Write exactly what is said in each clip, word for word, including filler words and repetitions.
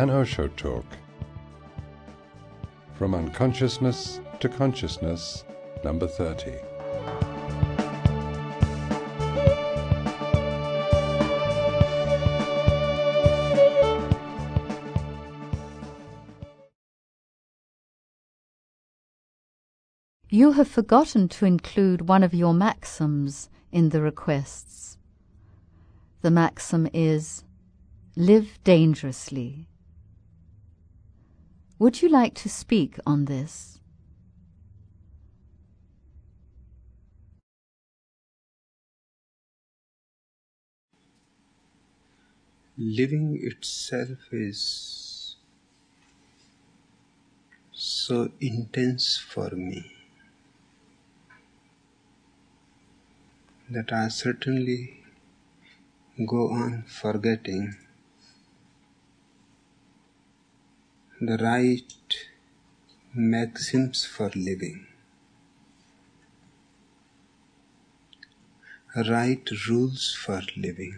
An Osho Talk. From Unconsciousness to Consciousness, number thirty. You have forgotten to include one of your maxims in the requests. The maxim is, live dangerously. Would you like to speak on this? Living itself is so intense for me that I certainly go on forgetting the right maxims for living, right rules for living.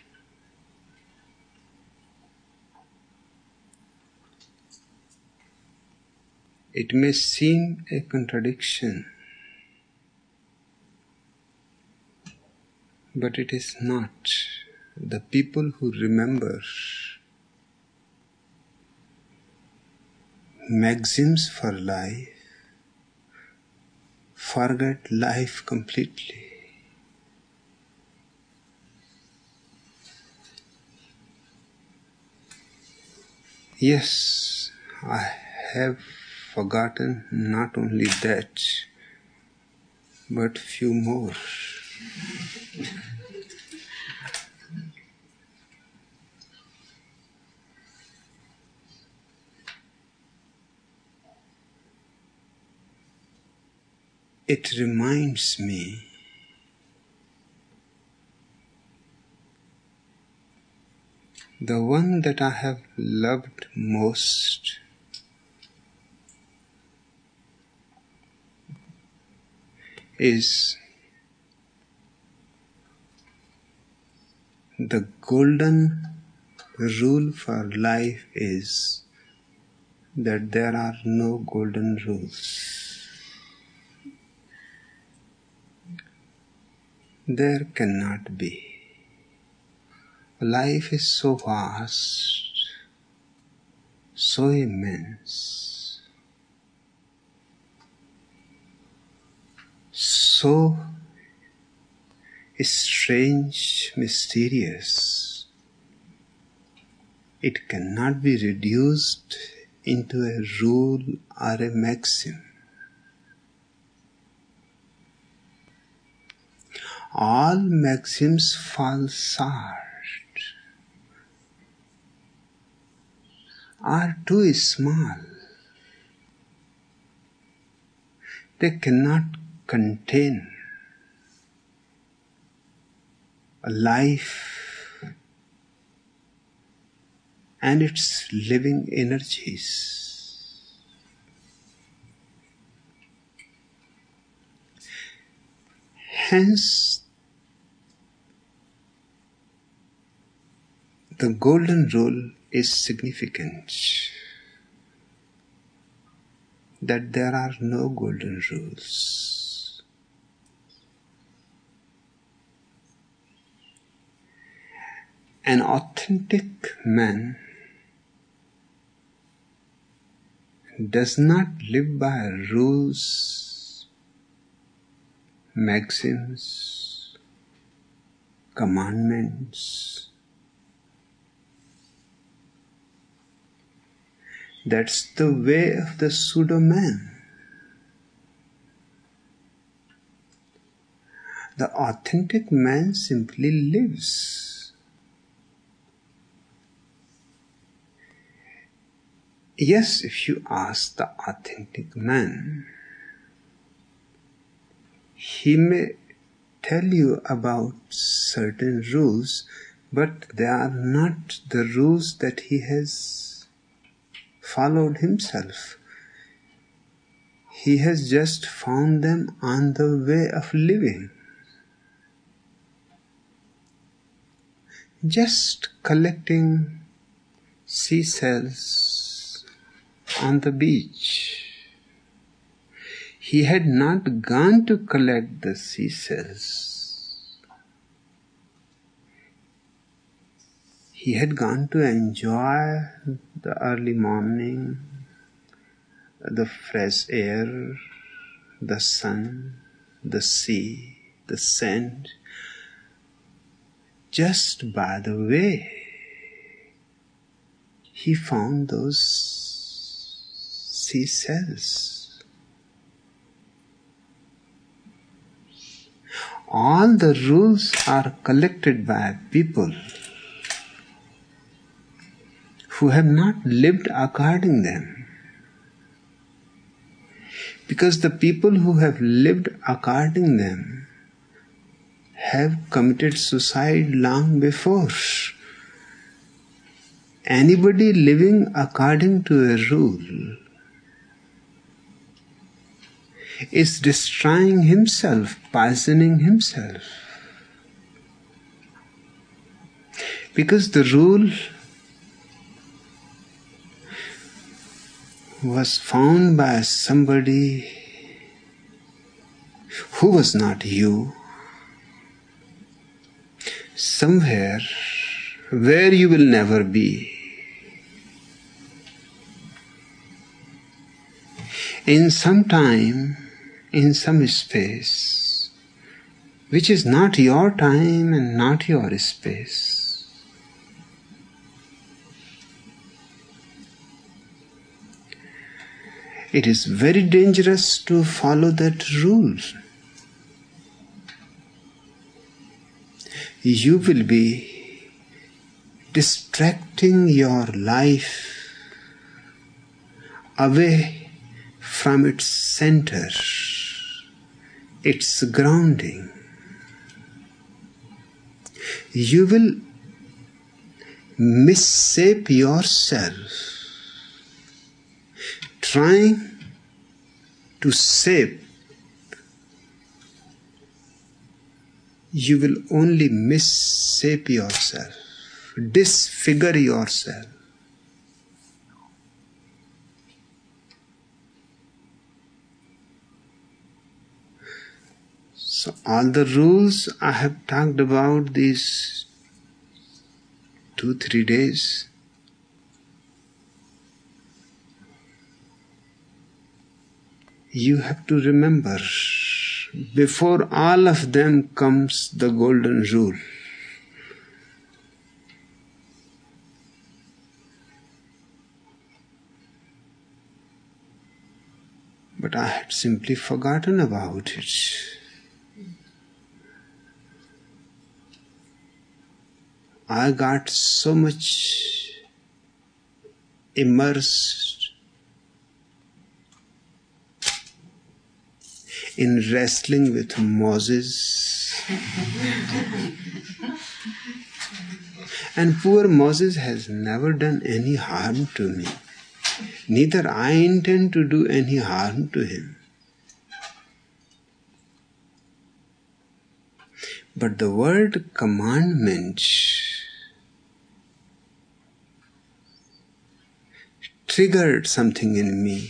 It may seem a contradiction, but it is not. The people who remember maxims for life forget life completely. Yes, I have forgotten not only that, but few more. It reminds me the one that I have loved most is the golden rule for life is that there are no golden rules. There cannot be. Life is so vast, so immense, so strange, mysterious. It cannot be reduced into a rule or a maxim. All maxims fall short, are too small. They cannot contain a life and its living energies. Hence, the golden rule is significant, that there are no golden rules. An authentic man does not live by rules, maxims, commandments. That's the way of the pseudo-man. The authentic man simply lives. Yes, if you ask the authentic man, he may tell you about certain rules, but they are not the rules that he has followed himself. He has just found them on the way of living. Just collecting seashells on the beach. He had not gone to collect the seashells. He had gone to enjoy the early morning, the fresh air, the sun, the sea, the sand. Just by the way, he found those seashells. All the rules are collected by people who have not lived according to them. Because the people who have lived according to them have committed suicide long before. Anybody living according to a rule is destroying himself, poisoning himself. Because the rule was found by somebody who was not you, somewhere where you will never be, in some time, in some space, which is not your time and not your space. It is very dangerous to follow that rule. You will be distracting your life away from its center, its grounding. You will misshape yourself trying to shape. You will only misshape yourself, disfigure yourself. So all the rules I have talked about these two, three days, you have to remember, before all of them comes the golden rule. But I had simply forgotten about it. I got so much immersed in wrestling with Moses. And poor Moses has never done any harm to me. Neither I intend to do any harm to him. But the word commandment triggered something in me.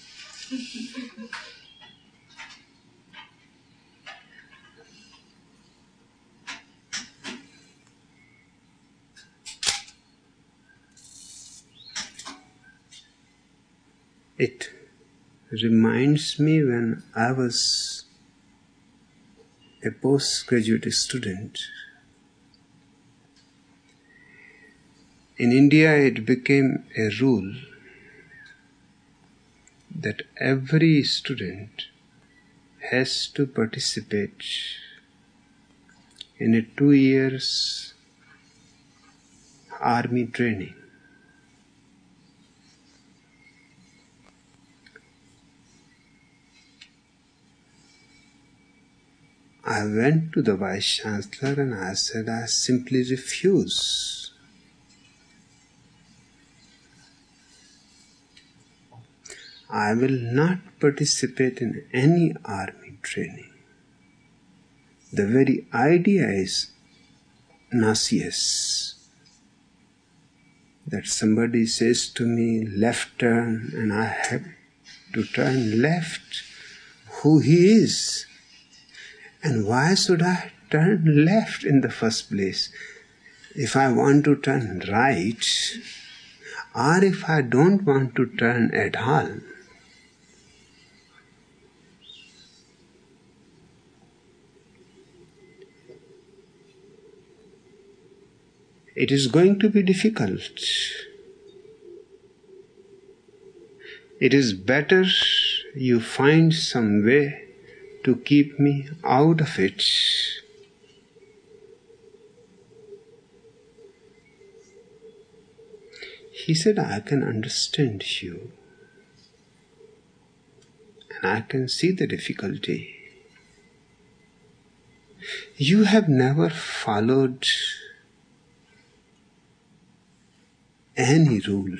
It reminds me when I was a postgraduate student. In India, it became a rule that every student has to participate in a two years army training. I went to the Vice Chancellor and I said, I simply refuse. I will not participate in any army training. The very idea is nauseous. that somebody says to me, left turn, and I have to turn left, who he is. And why should I turn left in the first place? If I want to turn right, or if I don't want to turn at all, it is going to be difficult. It is better you find some way to keep me out of it. He said, I can understand you, and I can see the difficulty. You have never followed any rule.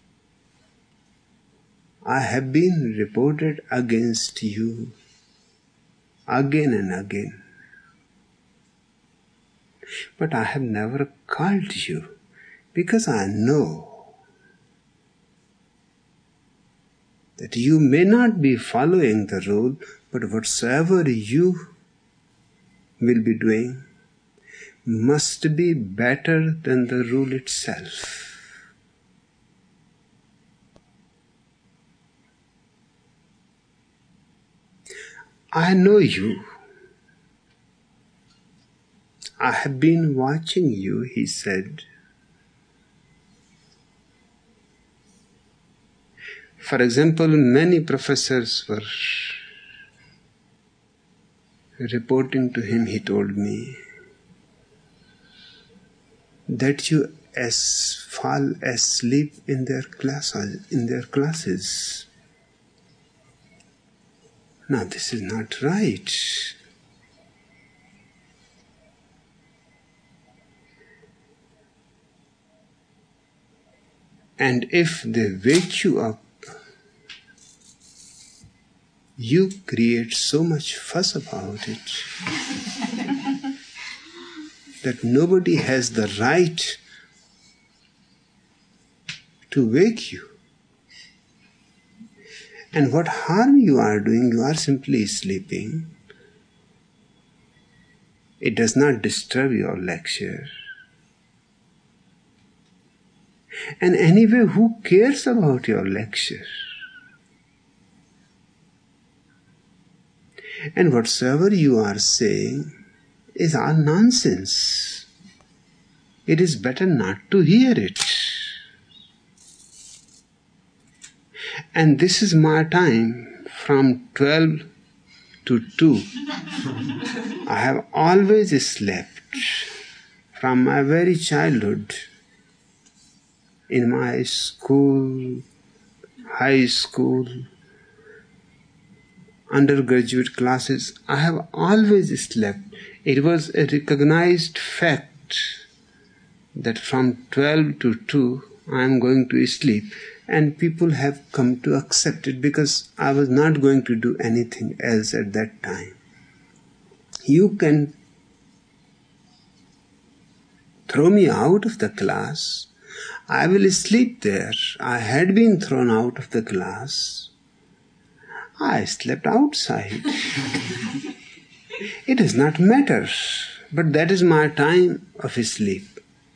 I have been reported against you again and again, but I have never called you because I know that you may not be following the rule, but whatsoever you will be doing must be better than the rule itself. I know you. I have been watching you, he said. For example, many professors were reporting to him, he told me, that you as fall asleep in their classes, in their classes. Now this is not right. And if they wake you up, you create so much fuss about it that nobody has the right to wake you. And what harm you are doing, you are simply sleeping. It does not disturb your lecture. And anyway, who cares about your lecture? And whatsoever you are saying is all nonsense. It is better not to hear it. And this is my time from twelve to two. I have always slept from my very childhood. In my school, high school, undergraduate classes, I have always slept. It was a recognized fact that from twelve to two I am going to sleep. And people have come to accept it because I was not going to do anything else at that time. You can throw me out of the class. I will sleep there. I had been thrown out of the class. I slept outside. It does not matter, but that is my time of sleep.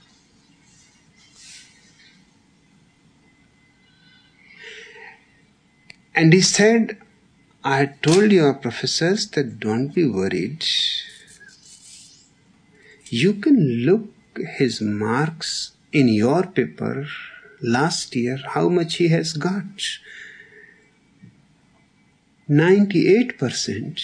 And he said, I told your professors that don't be worried. You can look his marks in your paper last year, how much he has got. ninety-eight percent.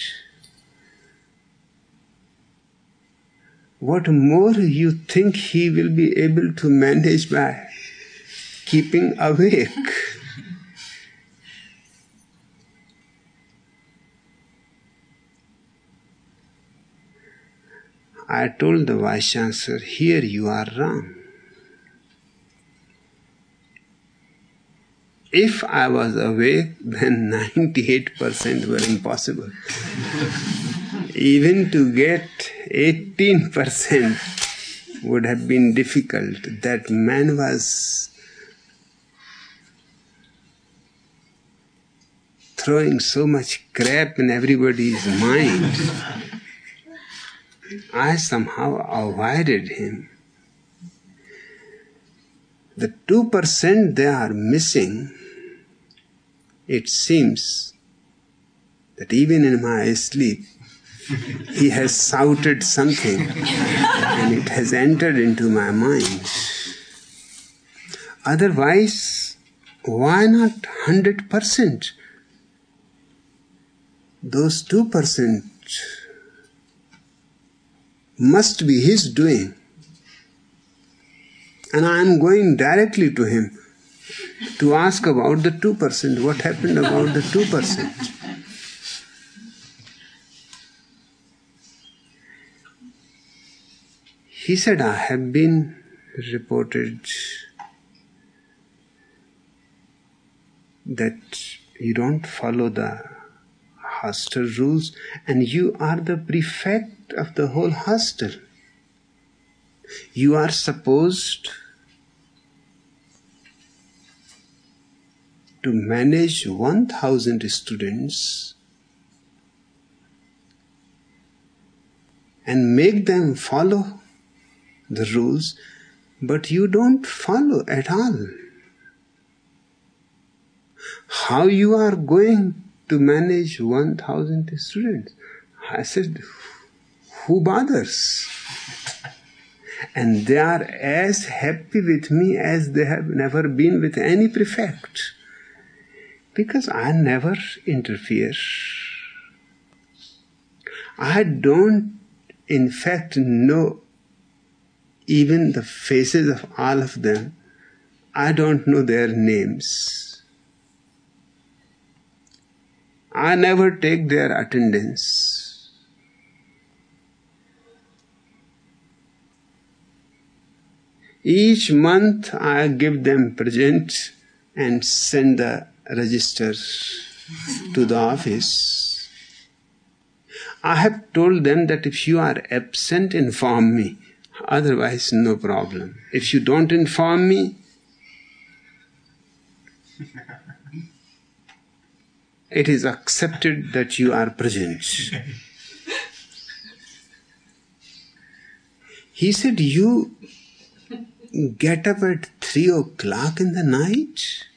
What more you think he will be able to manage by keeping awake? I told the Vice Chancellor, here you are wrong. If I was awake, then ninety-eight percent were impossible. Even to get eighteen percent would have been difficult. That man was throwing so much crap in everybody's mind, I somehow avoided him. The two percent they are missing, it seems that even in my sleep, he has shouted something and it has entered into my mind. Otherwise, why not one hundred percent? Those two percent must be his doing. And I am going directly to him to ask about the two percent. What happened about the two percent? He said, I have been reported that you don't follow the hostel rules and you are the prefect of the whole hostel. You are supposed to manage one thousand students and make them follow the rules, but you don't follow at all. How you are going to manage one thousand students? I said, who bothers? And they are as happy with me as they have never been with any prefect. Because I never interfere. I don't, in fact, know even the faces of all of them. I don't know their names. I never take their attendance. Each month I give them present and send the register to the office. I have told them that if you are absent, inform me. Otherwise, no problem. If you don't inform me, it is accepted that you are present. He said, you get up at three o'clock in the night?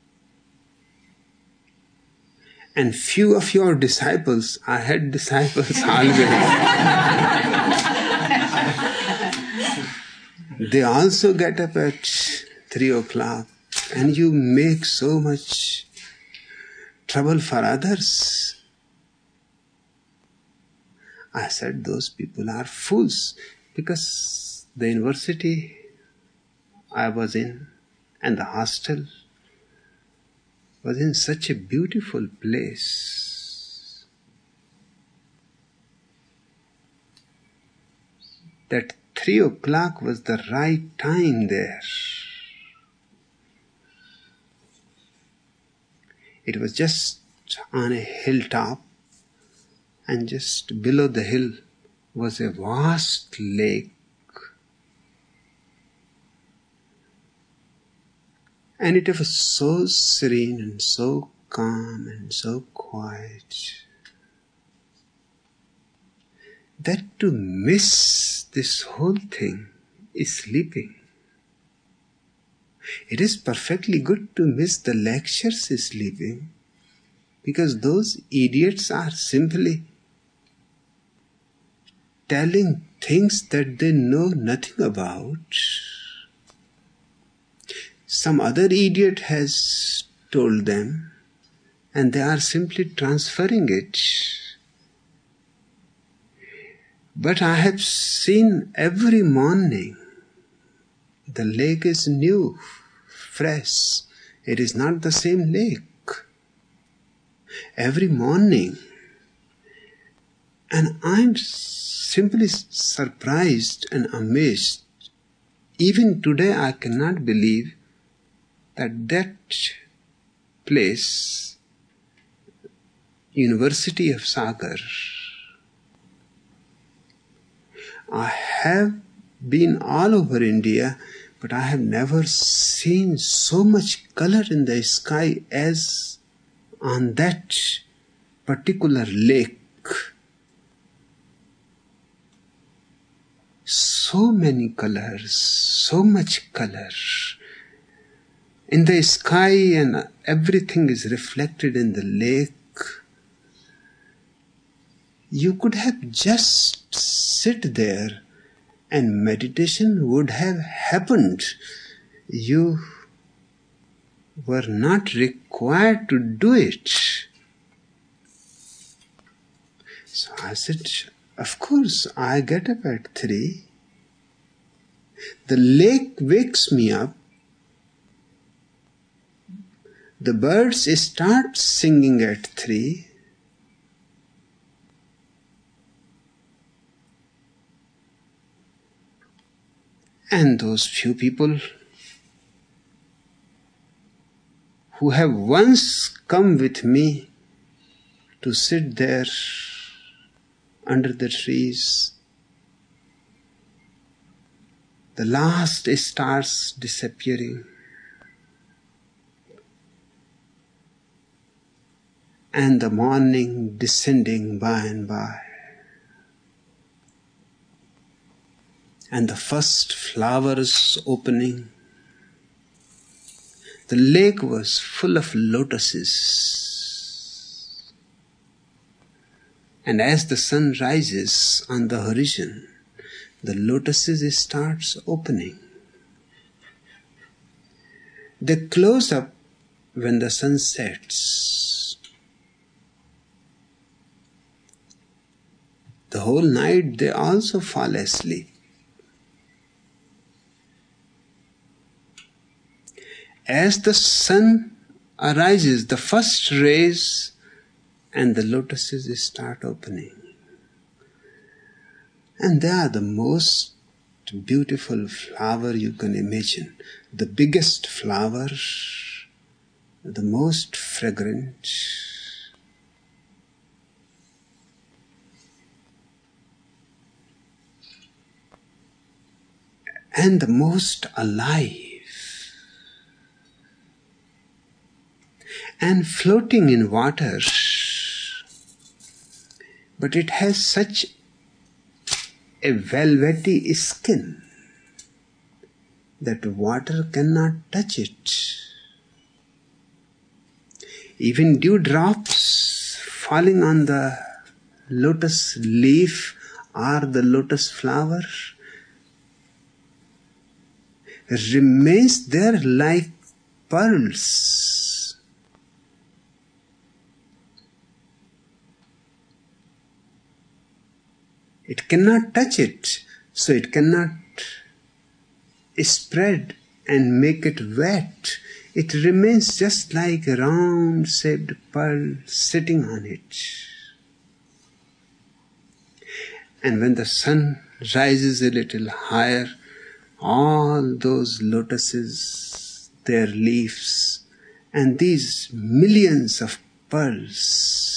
And few of your disciples, I had disciples always, they also get up at three o'clock, and you make so much trouble for others. I said, those people are fools, because the university I was in and the hostel was in such a beautiful place that three o'clock was the right time there. It was just on a hilltop, and just below the hill was a vast lake. And it was so serene and so calm and so quiet that to miss this whole thing is sleeping. It is perfectly good to miss the lectures sleeping, because those idiots are simply telling things that they know nothing about. Some other idiot has told them, and they are simply transferring it. But I have seen every morning the lake is new, fresh. It is not the same lake. Every morning. And I am simply surprised and amazed. Even today I cannot believe that that place, University of Sagar, I have been all over India, but I have never seen so much color in the sky as on that particular lake, so many colors, so much color. In the sky and everything is reflected in the lake. You could have just sit there and meditation would have happened. You were not required to do it. So I said, of course, I get up at three. The lake wakes me up. The birds start singing at three. And those few people who have once come with me to sit there under the trees, the last stars disappearing, and the morning descending by and by, and the first flowers opening. The lake was full of lotuses. And as the sun rises on the horizon, the lotuses starts opening. They close up when the sun sets. The whole night they also fall asleep. As the sun arises, the first rays and the lotuses start opening. And they are the most beautiful flower you can imagine. The biggest flower, the most fragrant. And the most alive. And floating in water, but it has such a velvety skin that water cannot touch it. Even dewdrops falling on the lotus leaf or the lotus flower remains there like pearls. It cannot touch it, so it cannot spread and make it wet. It remains just like a round-shaped pearl sitting on it. And when the sun rises a little higher, all those lotuses, their leaves, and these millions of pearls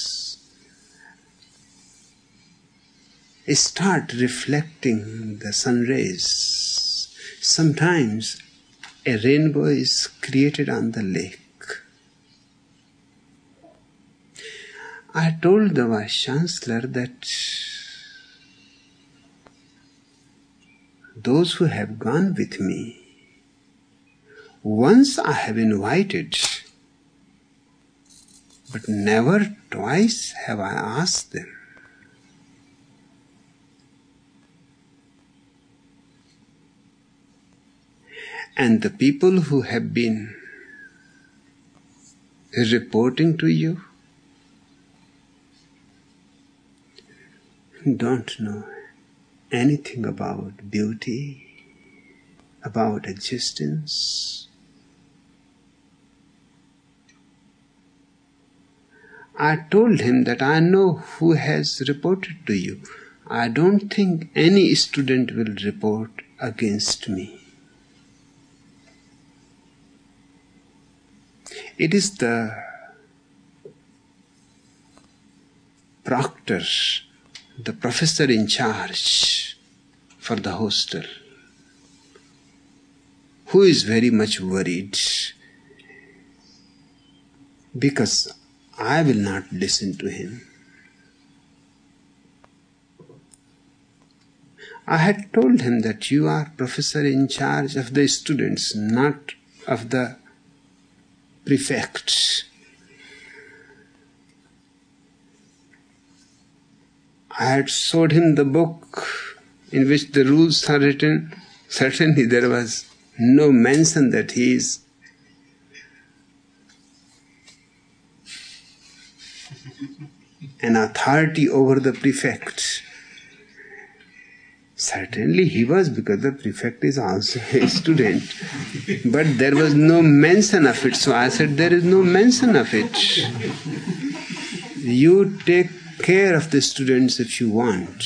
start reflecting the sun rays. Sometimes a rainbow is created on the lake. I told the Vice Chancellor that those who have gone with me, once I have invited, but never twice have I asked them. And the people who have been reporting to you don't know anything about beauty, about existence. I told him that I know who has reported to you. I don't think any student will report against me. It is the proctor, the professor in charge for the hostel, who is very much worried because I will not listen to him. I had told him that you are professor in charge of the students, not of the prefects. I had showed him the book in which the rules are written. Certainly there was no mention that he is an authority over the prefect. Certainly he was, because the prefect is also a student. But there was no mention of it. So I said, there is no mention of it. You take care of the students if you want.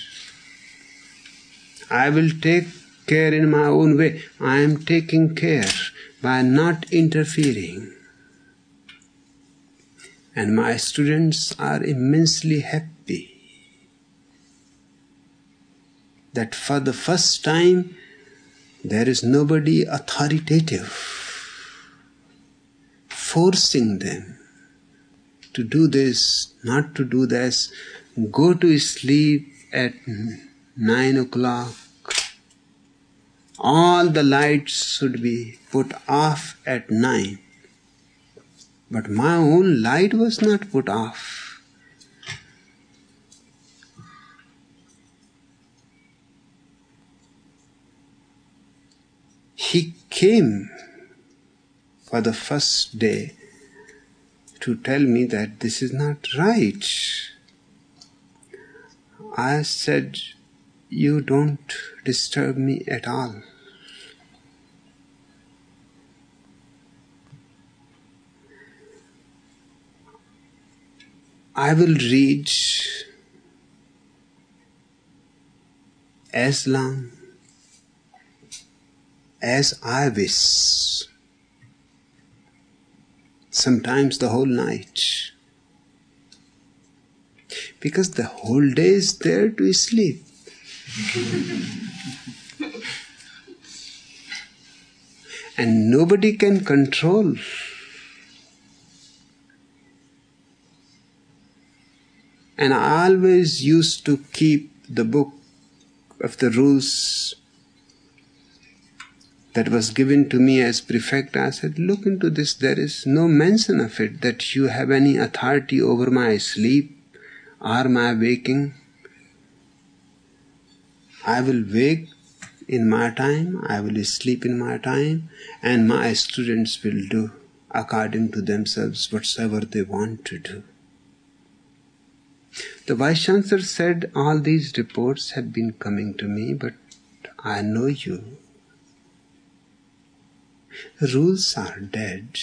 I will take care in my own way. I am taking care by not interfering. And my students are immensely happy that for the first time there is nobody authoritative forcing them to do this, not to do this, go to sleep at nine o'clock. All the lights should be put off at nine. But my own light was not put off. He came for the first day to tell me that this is not right. I said, you don't disturb me at all. I will read as long as I wish. Sometimes the whole night. Because the whole day is there to sleep. And nobody can control. And I always used to keep the book of the rules that was given to me as prefect. I said, look into this. There is no mention of it that you have any authority over my sleep or my waking. I will wake in my time, I will sleep in my time, and my students will do according to themselves whatsoever they want to do. The Vice Chancellor said, all these reports have been coming to me, but I know you. Rules are dead.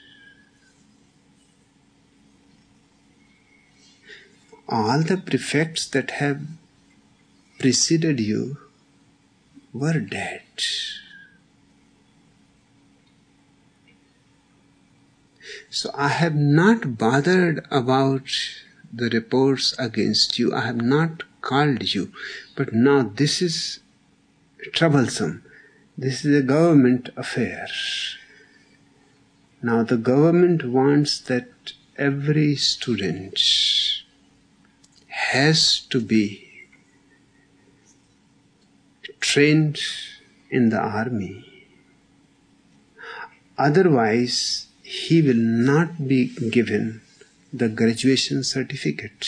All the prefects that have preceded you were dead. So I have not bothered about the reports against you. I have not called you. But now this is troublesome. This is a government affair. Now the government wants that every student has to be trained in the army. Otherwise, he will not be given the graduation certificate.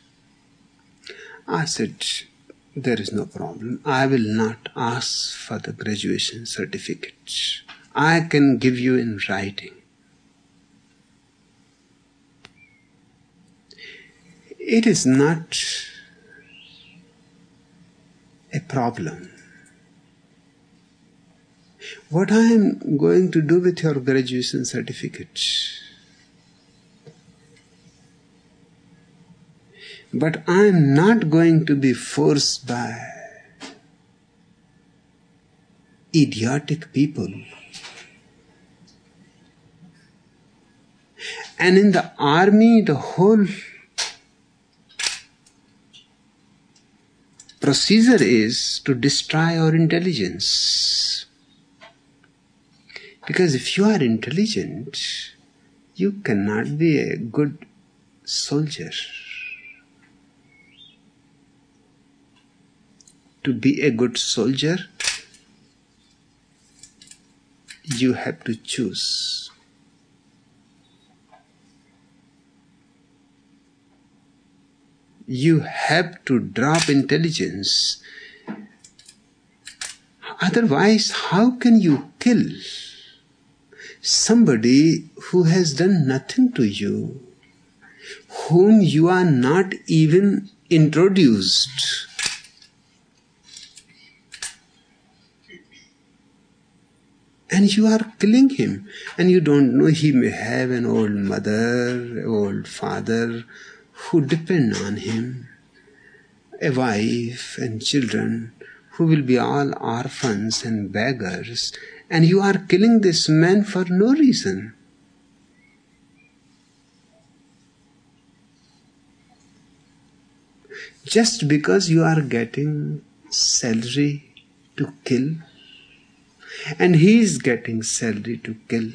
I said, there is no problem. I will not ask for the graduation certificate. I can give you in writing. It is not a problem. What I am going to do with your graduation certificate? But I am not going to be forced by idiotic people. And in the army, the whole procedure is to destroy our intelligence. Because if you are intelligent, you cannot be a good soldier. To be a good soldier, you have to choose. You have to drop intelligence. Otherwise, how can you kill somebody who has done nothing to you, whom you are not even introduced? And you are killing him, and you don't know he may have an old mother, old father who depend on him, a wife and children who will be all orphans and beggars, and you are killing this man for no reason. Just because you are getting salary to kill, and he is getting salary to kill.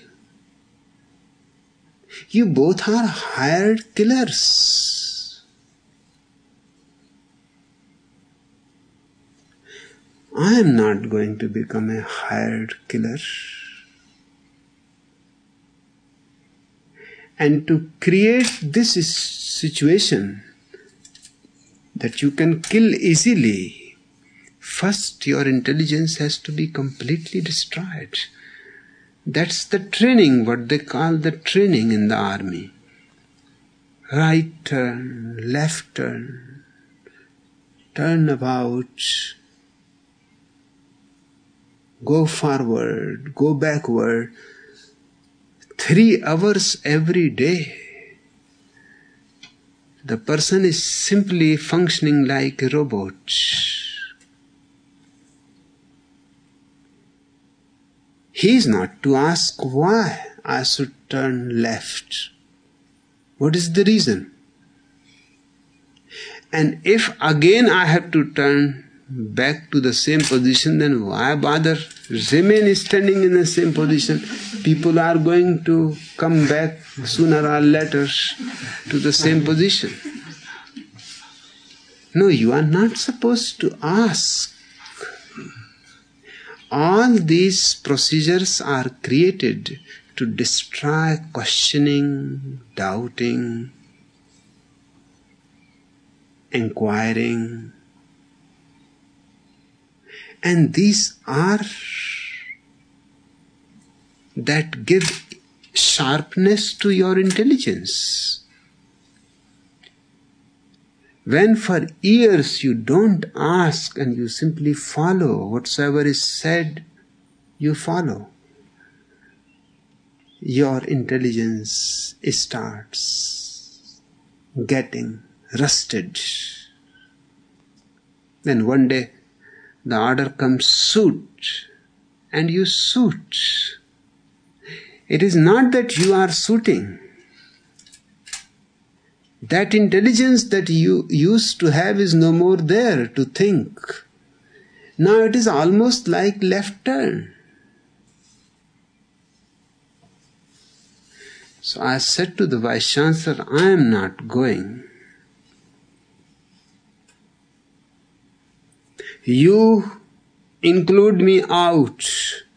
You both are hired killers. I am not going to become a hired killer. And to create this situation that you can kill easily, first your intelligence has to be completely destroyed. That's the training, what they call the training in the army. Right turn, left turn, turn about, go forward, go backward. Three hours every day. The person is simply functioning like a robot. He is not to ask why I should turn left. What is the reason? And if again I have to turn back to the same position, then why bother? Remain standing in the same position. People are going to come back sooner or later to the same position. No, you are not supposed to ask. All these procedures are created to destroy questioning, doubting, inquiring. And these are that give sharpness to your intelligence. When for years you don't ask and you simply follow whatsoever is said, you follow, your intelligence starts getting rusted. Then one day the order comes, shoot, and you shoot. It is not that you are shooting. That intelligence that you used to have is no more there to think. Now it is almost like left turn. So I said to the Vice Chancellor, I am not going. You include me out.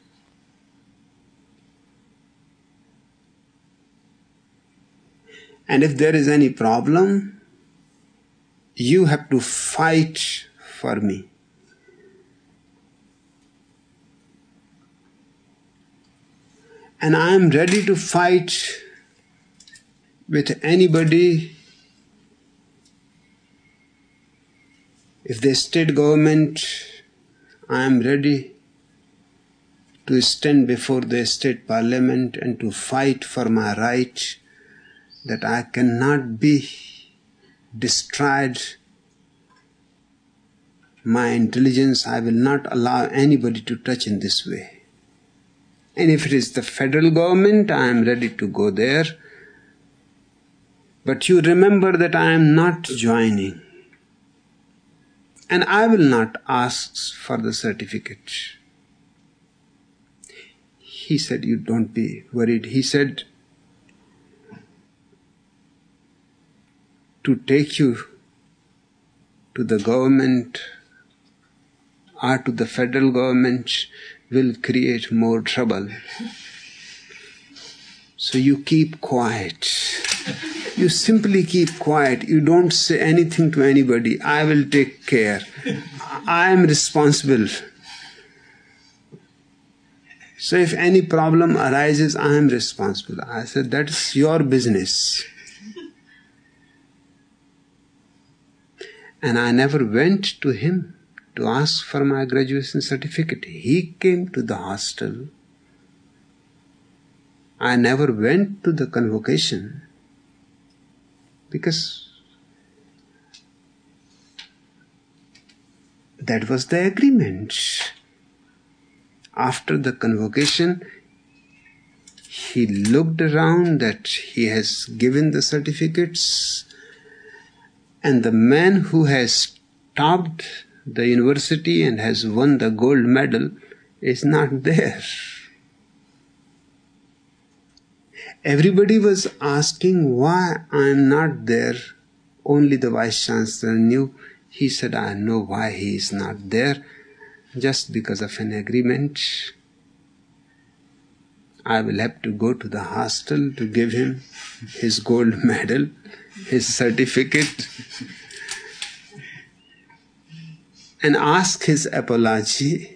And if there is any problem, you have to fight for me. And I am ready to fight with anybody. If the state government, I am ready to stand before the state parliament and to fight for my right, that I cannot be destroyed. My intelligence, I will not allow anybody to touch in this way. And if it is the federal government, I am ready to go there. But you remember that I am not joining. And I will not ask for the certificate. He said, you don't be worried. He said, to take you to the government or to the federal government will create more trouble. So you keep quiet. You simply keep quiet. You don't say anything to anybody. I will take care. I am responsible. So if any problem arises, I am responsible. I said, that's your business. And I never went to him to ask for my graduation certificate. He came to the hostel. I never went to the convocation because that was the agreement. After the convocation, he looked around that he has given the certificates, and the man who has topped the university and has won the gold medal is not there. Everybody was asking why I am not there. Only the Vice Chancellor knew. He said, I know why he is not there. Just because of an agreement. I will have to go to the hostel to give him his gold medal, his certificate, and ask his apology.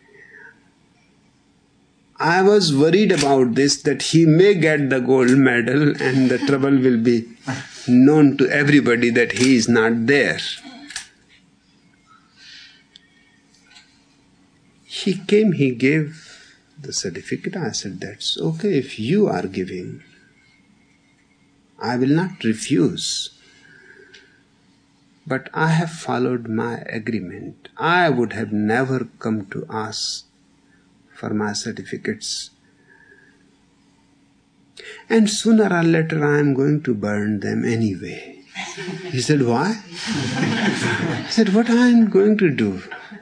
I was worried about this, that he may get the gold medal and the trouble will be known to everybody that he is not there. He came, he gave the certificate. I said, that's okay if you are giving. I will not refuse. But I have followed my agreement. I would have never come to ask for my certificates. And sooner or later I am going to burn them anyway. He said, why? I said, what I am going to do?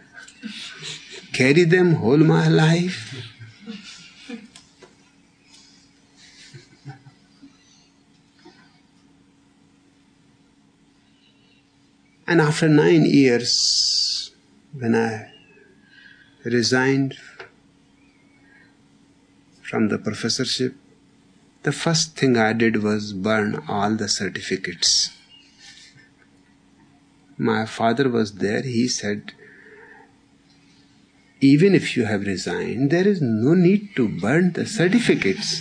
Carry them whole my life? And after nine years, when I resigned from the professorship, the first thing I did was burn all the certificates. My father was there. He said, even if you have resigned, there is no need to burn the certificates.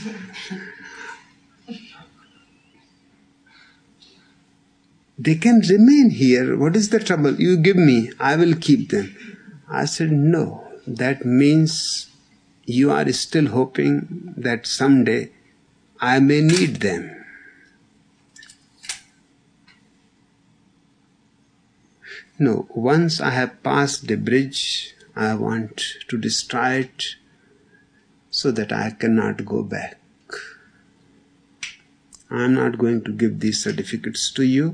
They can remain here. What is the trouble? You give me, I will keep them. I said, no, that means you are still hoping that someday I may need them. No, once I have passed a bridge, I want to destroy it so that I cannot go back. I am not going to give these certificates to you.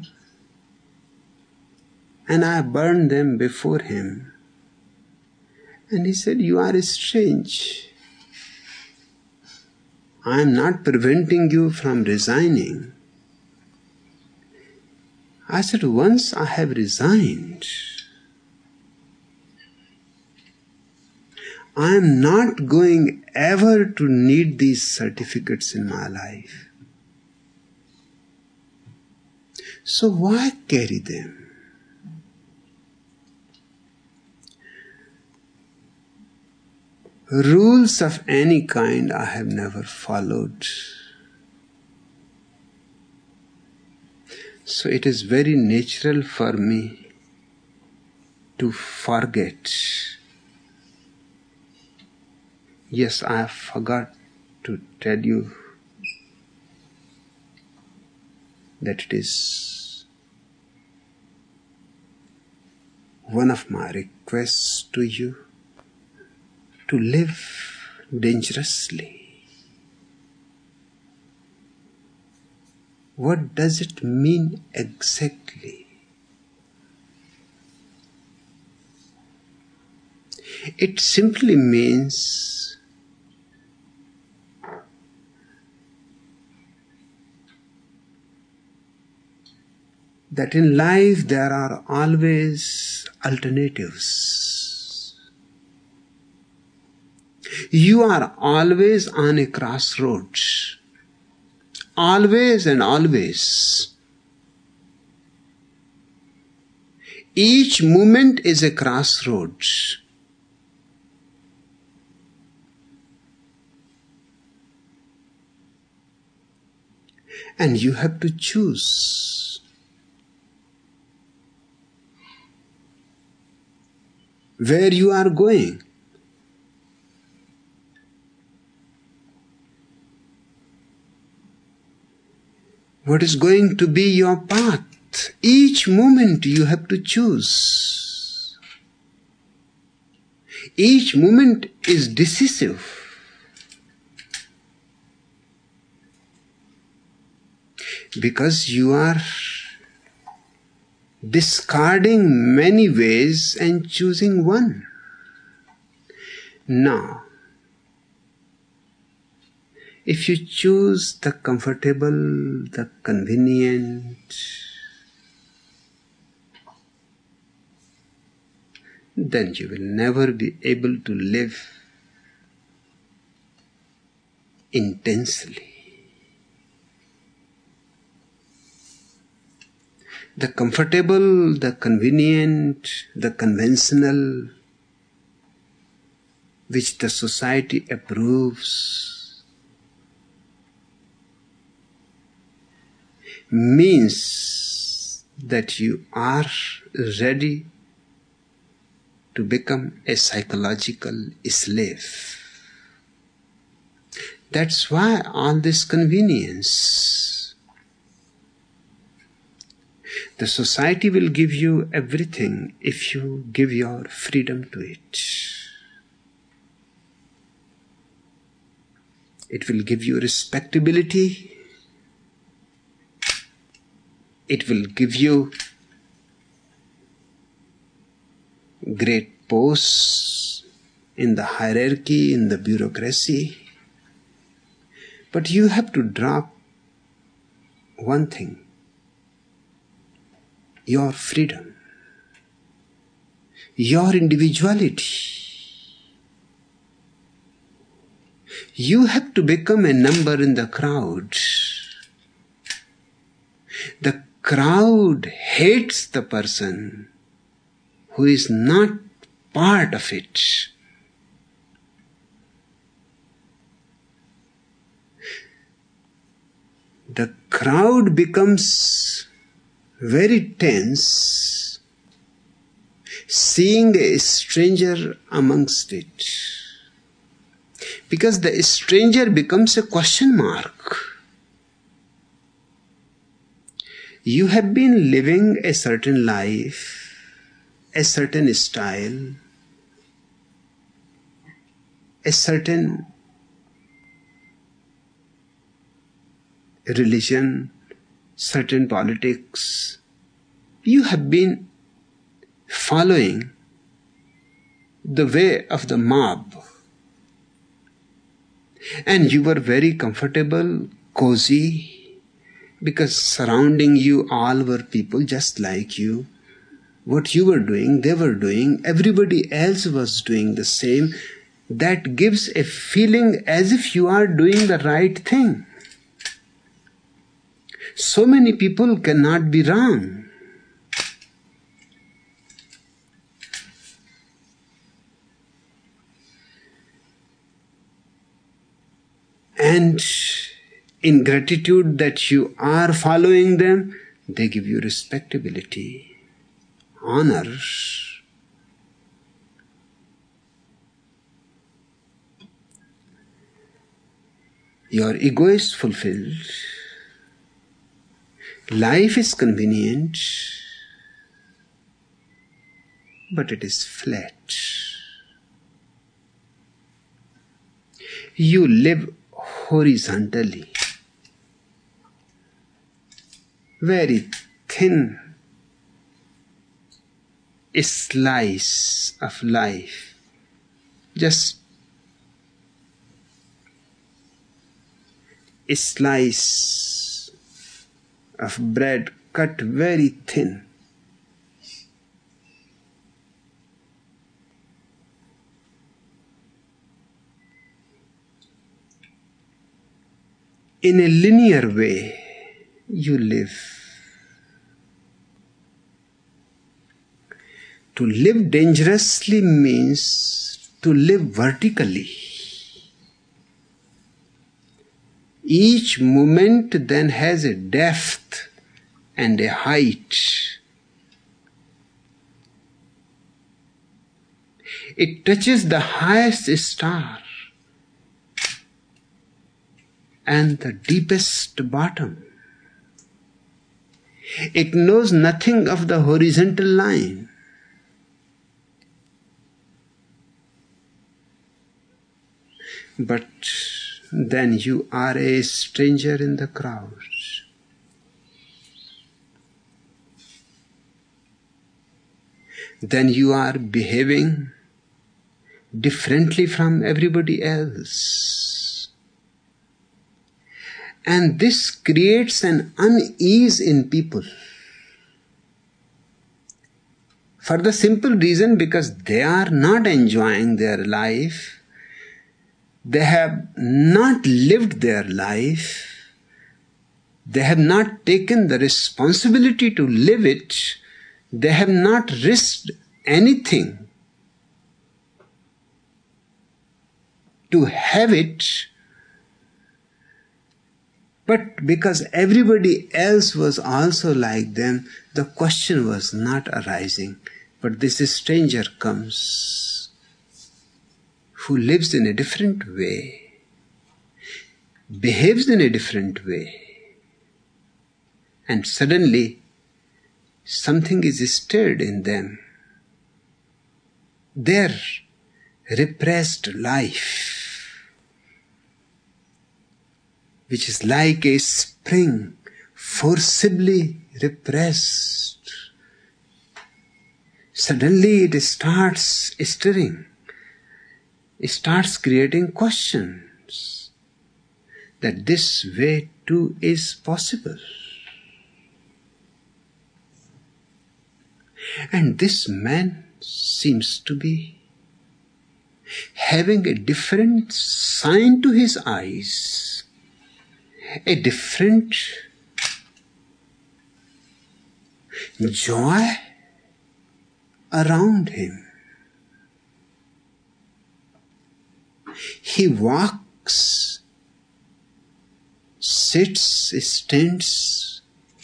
And I burned them before him. And he said, you are strange. I am not preventing you from resigning. I said, once I have resigned, I am not going ever to need these certificates in my life. So why carry them? Rules of any kind I have never followed. So it is very natural for me to forget. Yes, I forgot to tell you that it is one of my requests to you to live dangerously. What does it mean exactly? It simply means that in life there are always alternatives. You are always on a crossroads. Always and always. Each moment is a crossroads. And you have to choose. Where you are going. What is going to be your path? Each moment you have to choose. Each moment is decisive. Because you are discarding many ways and choosing one. Now, if you choose the comfortable, the convenient, then you will never be able to live intensely. The comfortable, the convenient, the conventional, which the society approves, means that you are ready to become a psychological slave. That's why all this convenience. The society will give you everything if you give your freedom to it. It will give you respectability. It will give you great posts in the hierarchy, in the bureaucracy. But you have to drop one thing. Your freedom, your individuality. You have to become a number in the crowd. The crowd hates the person who is not part of it. The crowd becomes very tense, seeing a stranger amongst it. Because the stranger becomes a question mark. You have been living a certain life, a certain style, a certain religion, certain politics. You have been following the way of the mob. And you were very comfortable, cozy, because surrounding you all were people just like you. What you were doing, they were doing, everybody else was doing the same. That gives a feeling as if you are doing the right thing. So many people cannot be wrong. And in gratitude that you are following them, they give you respectability, honor. Your ego is fulfilled. Life is convenient, but it is flat. You live horizontally, very thin slice of life, just a slice of bread cut very thin. In a linear way, you live. To live dangerously means to live vertically. Each moment then has a depth and a height. It touches the highest star and the deepest bottom. It knows nothing of the horizontal line. But then you are a stranger in the crowd. Then you are behaving differently from everybody else. And this creates an unease in people. For the simple reason because they are not enjoying their life. They have not lived their life. They have not taken the responsibility to live it. They have not risked anything to have it. But because everybody else was also like them, the question was not arising. But this stranger comes, who lives in a different way, behaves in a different way, and suddenly something is stirred in them. Their repressed life, which is like a spring forcibly repressed, suddenly it starts stirring. It starts creating questions that this way too is possible. And this man seems to be having a different sign to his eyes, a different joy around him. He walks, sits, stands,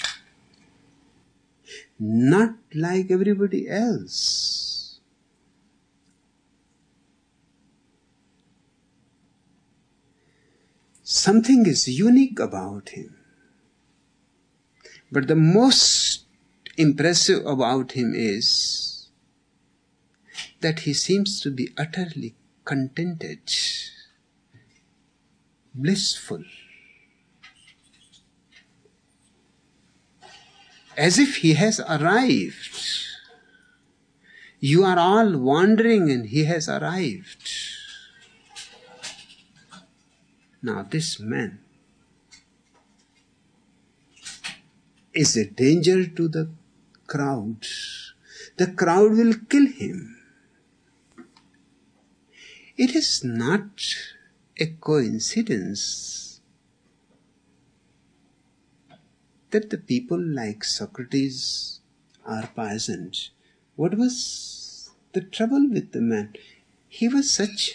not like everybody else. Something is unique about him. But the most impressive about him is that he seems to be utterly contented, blissful, as if he has arrived. You are all wandering and he has arrived. Now this man is a danger to the crowd. The crowd will kill him. It is not a coincidence that the people like Socrates are present. What was the trouble with the man? He was such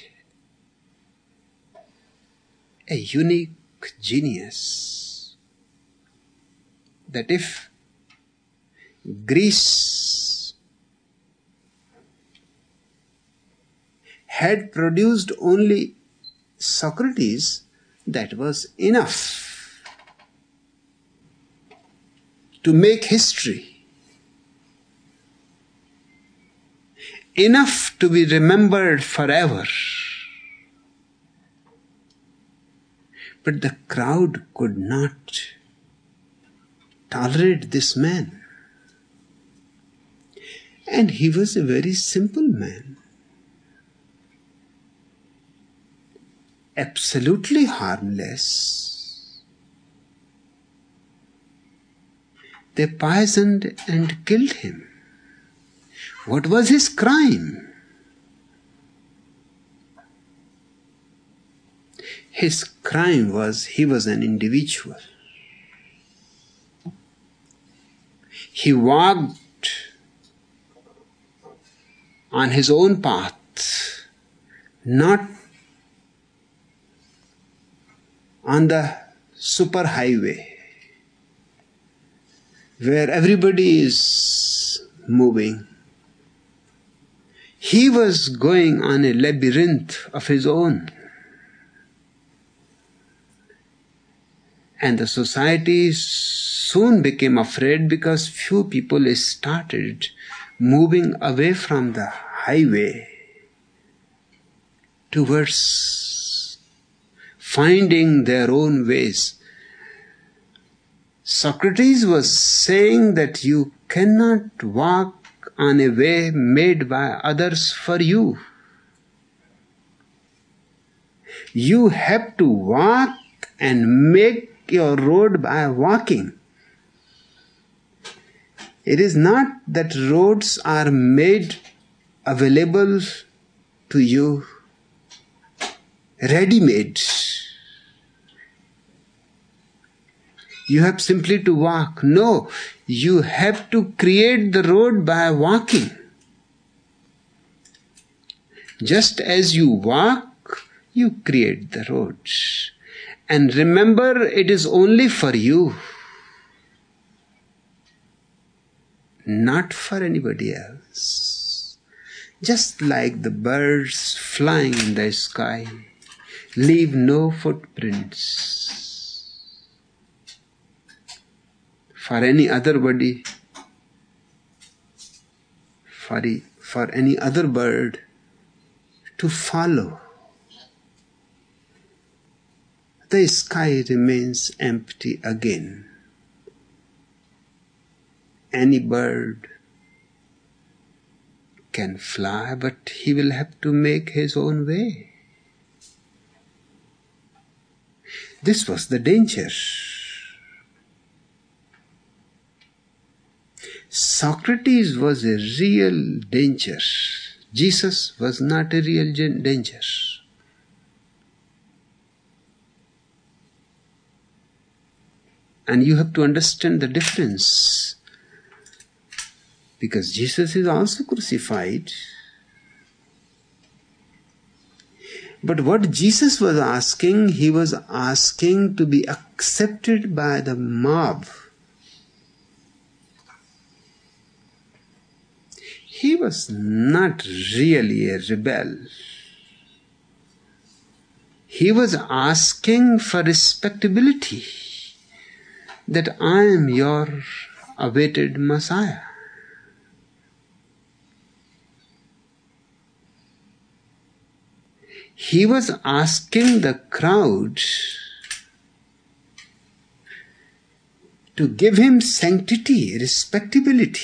a unique genius that if Greece had produced only Socrates, that was enough to make history, enough to be remembered forever. But the crowd could not tolerate this man. And he was a very simple man, absolutely harmless. they poisoned and killed him. What was his crime? His crime was he was an individual. He walked on his own path, not on the superhighway where everybody is moving. He was going on a labyrinth of his own. And the society soon became afraid because few people started moving away from the highway towards finding their own ways. Socrates was saying that you cannot walk on a way made by others for you. You have to walk and make your road by walking. It is not that roads are made available to you ready-made. You have simply to walk. No, you have to create the road by walking. Just as you walk, you create the road. And remember, it is only for you, not for anybody else. Just like the birds flying in the sky leave no footprints for any other body, for, for any other bird to follow. The sky remains empty again. Any bird can fly, but he will have to make his own way. This was the danger. Socrates was a real danger. Jesus was not a real danger. And you have to understand the difference. Because Jesus is also crucified. But what Jesus was asking, he was asking to be accepted by the mob. He was not really a rebel. He was asking for respectability. That I am your awaited Messiah. He was asking the crowd to give him sanctity, respectability.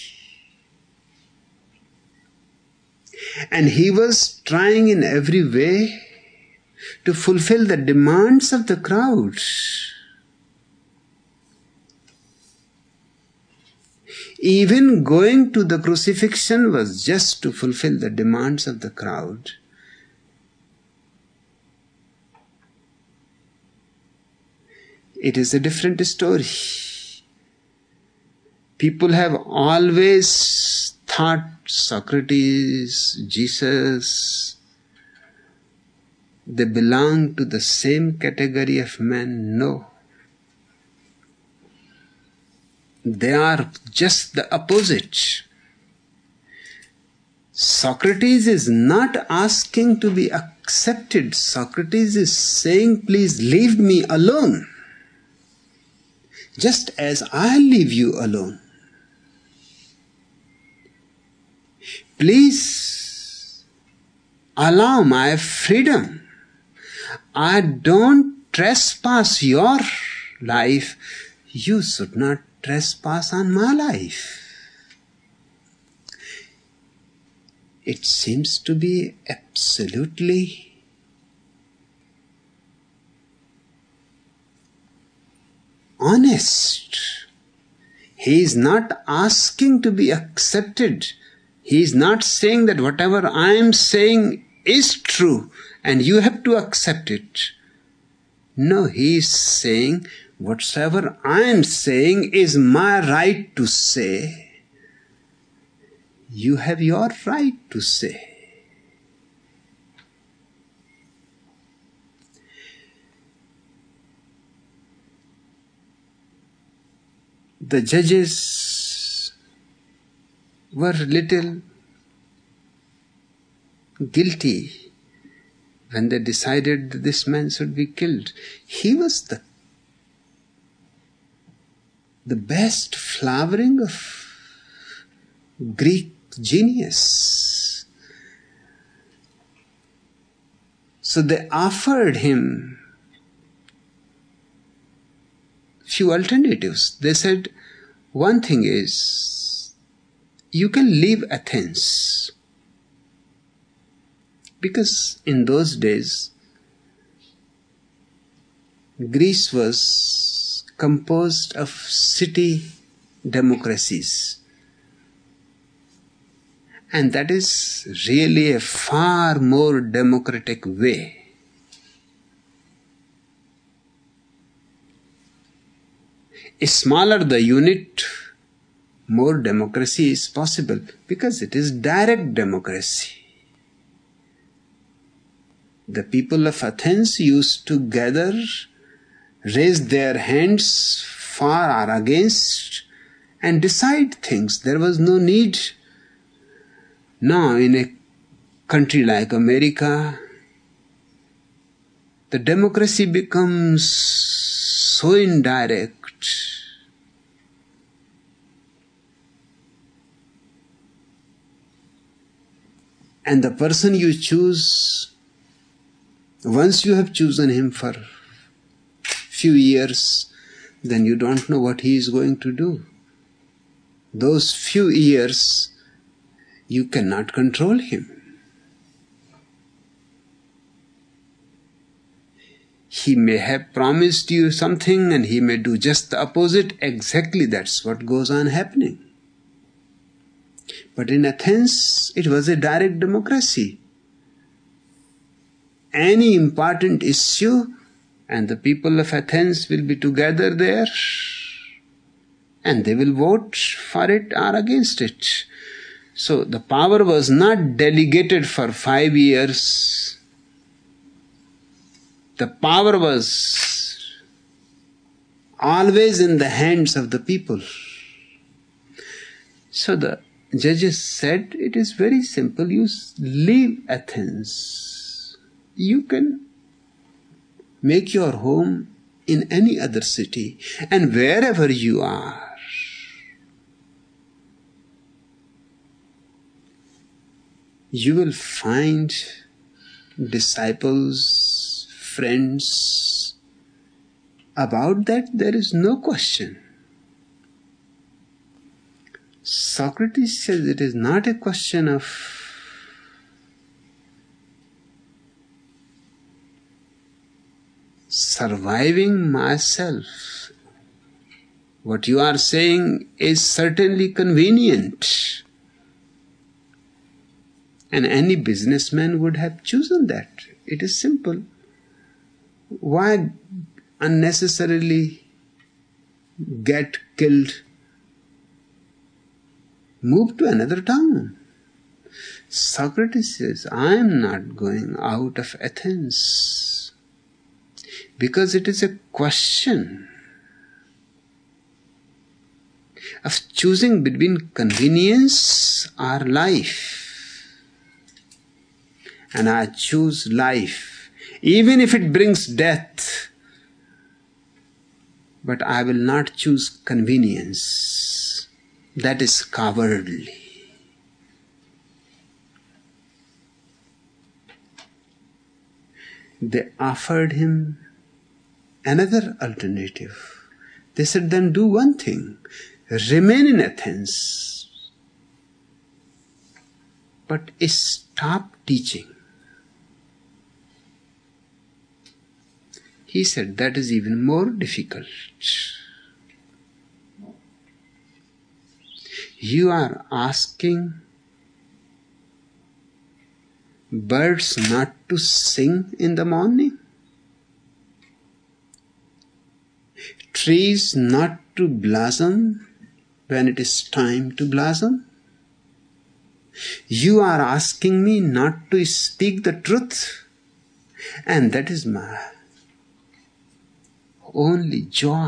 And he was trying in every way to fulfill the demands of the crowd. Even going to the crucifixion was just to fulfill the demands of the crowd. It is a different story. People have always thought Socrates, Jesus, they belong to the same category of men. No. They are just the opposite. Socrates is not asking to be accepted. Socrates is saying, please leave me alone. Just as I leave you alone. Please allow my freedom. I don't trespass your life. You should not trespass on my life. It seems to be absolutely honest. He is not asking to be accepted. He is not saying that whatever I am saying is true and you have to accept it. No, he is saying whatsoever I am saying is my right to say. You have your right to say. The judges were little guilty when they decided that this man should be killed. He was the, the best flowering of Greek genius. So they offered him few alternatives. They said, one thing is, you can leave Athens. Because in those days, Greece was composed of city democracies. And that is really a far more democratic way. Smaller the unit, more democracy is possible because it is direct democracy. The people of Athens used to gather, raise their hands for or against and decide things. There was no need. Now in a country like America, the democracy becomes so indirect. And the person you choose, once you have chosen him for few years, then you don't know what he is going to do. Those few years, you cannot control him. He may have promised you something and he may do just the opposite. Exactly, that's what goes on happening. But in Athens, it was a direct democracy. Any important issue, and the people of Athens will be together there, and they will vote for it or against it. So the power was not delegated for five years. The power was always in the hands of the people. So the judges said, it is very simple, you leave Athens. You can make your home in any other city, and wherever you are, you will find disciples, friends. About that there is no question. Socrates says it is not a question of surviving myself. What you are saying is certainly convenient. And any businessman would have chosen that. It is simple. Why unnecessarily get killed? Move to another town. Socrates says, I am not going out of Athens because it is a question of choosing between convenience or life. And I choose life, even if it brings death. But I will not choose convenience. That is cowardly. They offered him another alternative. They said, then do one thing. Remain in Athens. But stop teaching. He said, that is even more difficult. You are asking birds not to sing in the morning? Trees not to blossom when it is time to blossom? You are asking me not to speak the truth, and that is my only joy,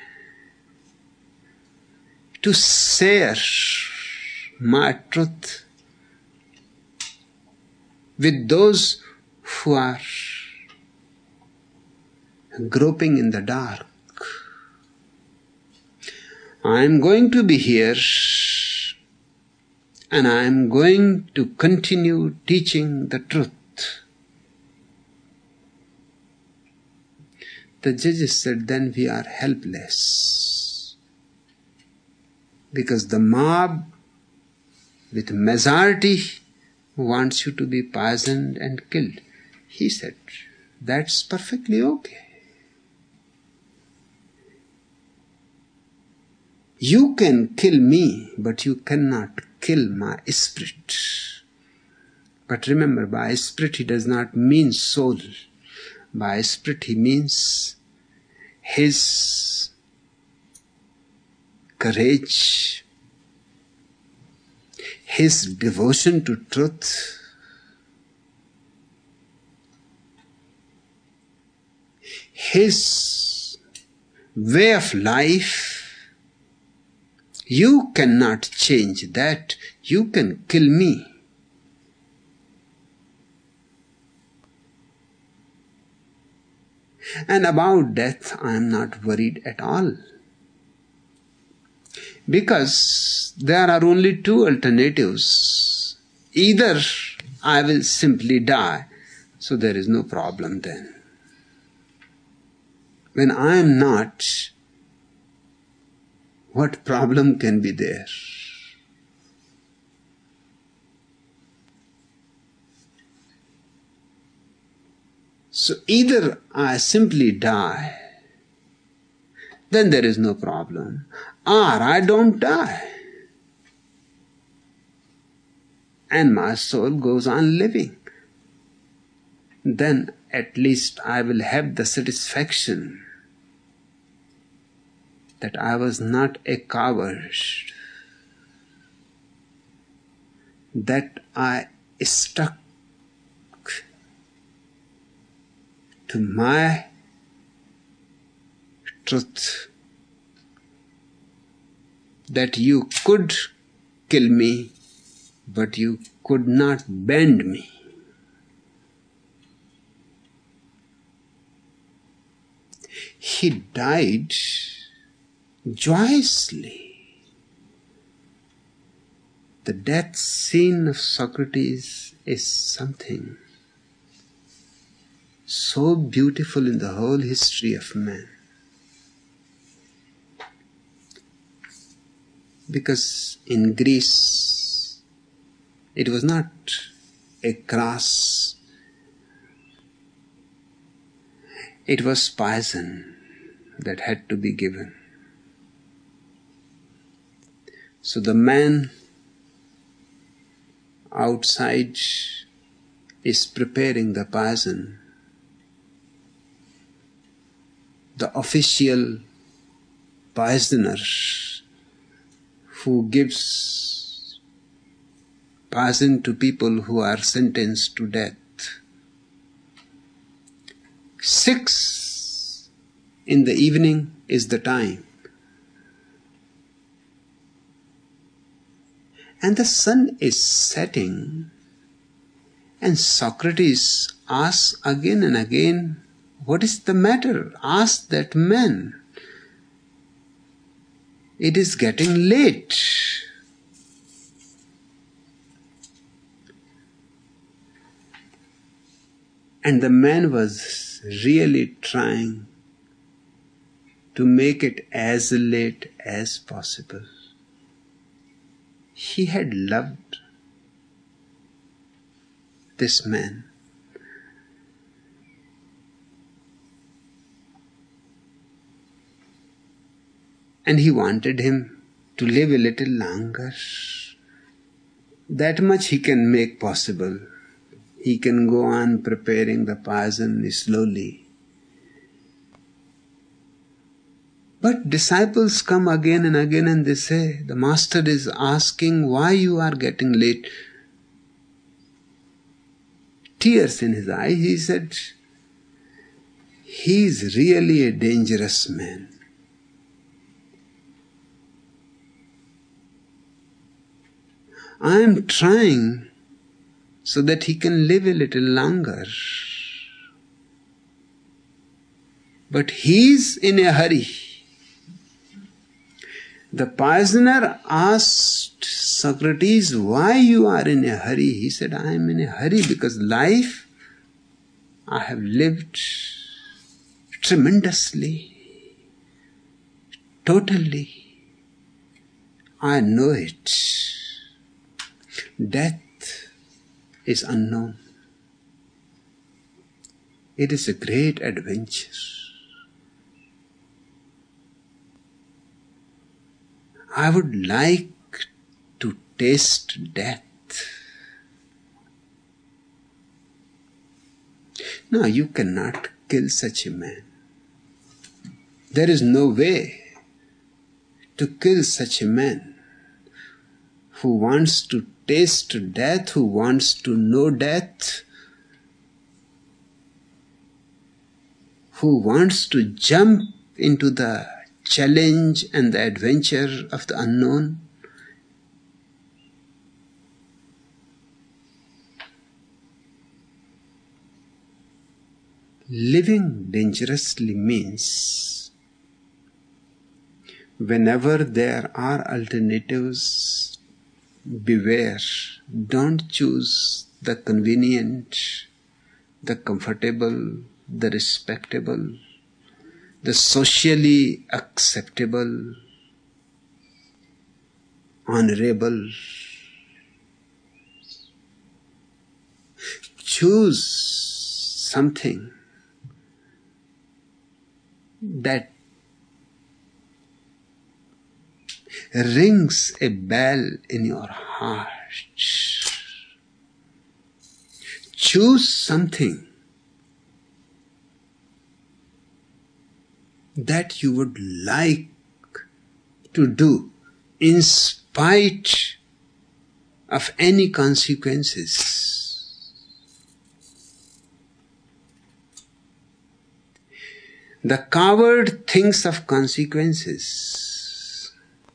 to share my truth with those who are groping in the dark. I am going to be here, and I am going to continue teaching the truth. The judges said, then we are helpless, because the mob with majority wants you to be poisoned and killed. He said, that's perfectly okay. You can kill me, but you cannot kill my spirit. But remember, by spirit he does not mean soul. By spirit he means his courage, his devotion to truth, his way of life. You cannot change that. You can kill me. And about death, I am not worried at all. Because there are only two alternatives. Either I will simply die, so there is no problem then. When I am not, what problem can be there? So either I simply die, then there is no problem, or I don't die, and my soul goes on living. Then at least I will have the satisfaction that I was not a coward, that I stuck to my truth, that you could kill me, but you could not bend me. He died joyously. The death scene of Socrates is something so beautiful in the whole history of man. Because in Greece, it was not a cross, it was poison that had to be given. So the man outside is preparing the poison. The official poisoner who gives poison to people who are sentenced to death. Six in the evening is the time. And the sun is setting, and Socrates asks again and again, what is the matter? Ask that man. It is getting late. And the man was really trying to make it as late as possible. He had loved this man. And he wanted him to live a little longer. That much he can make possible. He can go on preparing the poison slowly. But disciples come again and again and they say, the master is asking why you are getting late. Tears in his eyes, he said, he is really a dangerous man. I am trying so that he can live a little longer. But he is in a hurry. The poisoner asked Socrates, why you are in a hurry? He said, I am in a hurry because life I have lived tremendously, totally. I know it. Death is unknown. It is a great adventure. I would like to taste death. No, you cannot kill such a man. There is no way to kill such a man who wants to taste death, who wants to know death, who wants to jump into the challenge and the adventure of the unknown. Living dangerously means whenever there are alternatives, beware. Don't choose the convenient, the comfortable, the respectable, the socially acceptable, honorable. Choose something that rings a bell in your heart. Choose something that you would like to do in spite of any consequences. The coward thinks of consequences.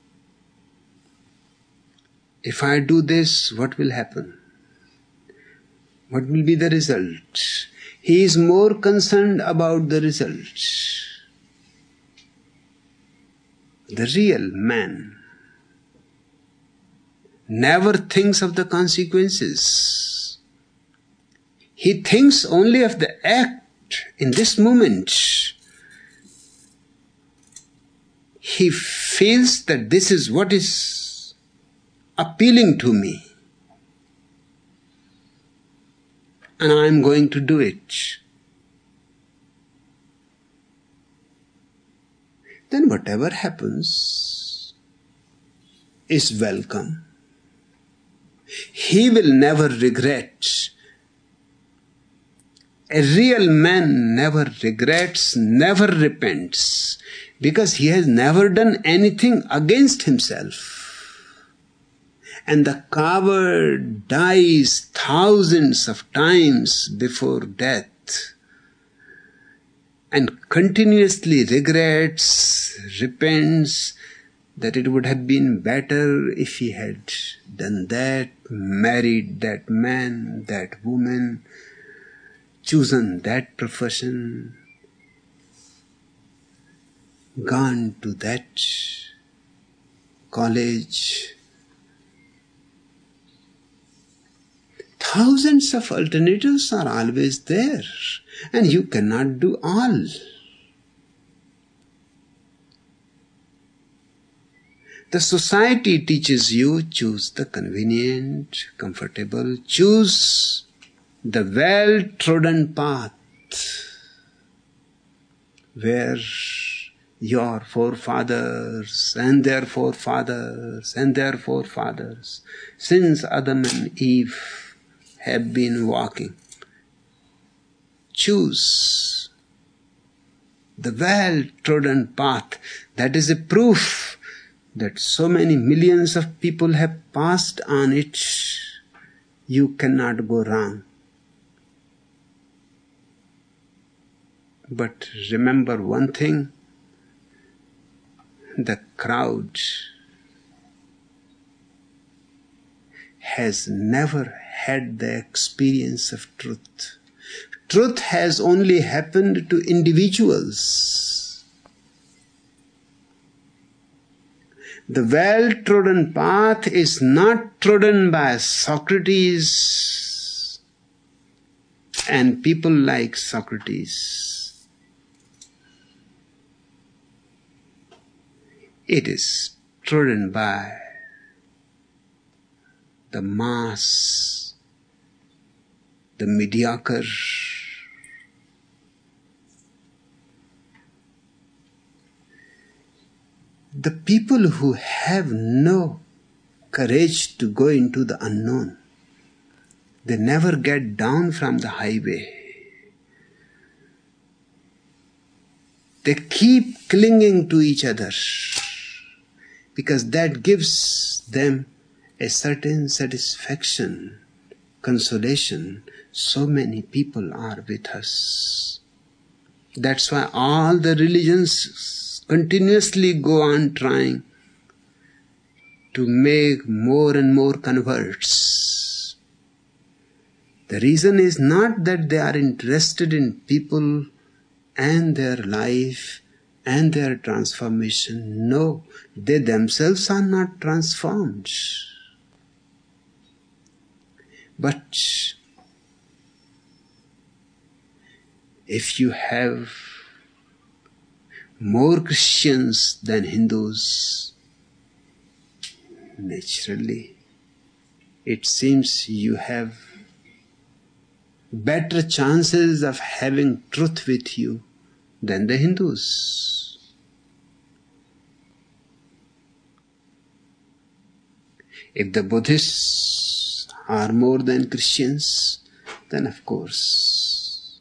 If I do this, what will happen? What will be the result? He is more concerned about the result. The real man never thinks of the consequences. He thinks only of the act in this moment. He feels that this is what is appealing to me, and I am going to do it. Then whatever happens is welcome. He will never regret. A real man never regrets, never repents, because he has never done anything against himself. And the coward dies thousands of times before death and continuously regrets, repents that it would have been better if he had done that, married that man, that woman, chosen that profession, gone to that college. Thousands of alternatives are always there, and you cannot do all. The society teaches you, choose the convenient, comfortable, choose the well-trodden path where your forefathers and their forefathers and their forefathers, since Adam and Eve have been walking. Choose the well-trodden path. That is a proof that so many millions of people have passed on it. You cannot go wrong. But remember one thing, the crowd has never had the experience of truth. Truth has only happened to individuals. The well-trodden path is not trodden by Socrates and people like Socrates. It is trodden by the mass, the mediocre, the people who have no courage to go into the unknown. They never get down from the highway. They keep clinging to each other because that gives them a certain satisfaction, consolation. So many people are with us. That's why all the religions continuously go on trying to make more and more converts. The reason is not that they are interested in people and their life and their transformation. No, they themselves are not transformed. But if you have more Christians than Hindus, naturally, it seems you have better chances of having truth with you than the Hindus. If the Buddhists are more than Christians, then of course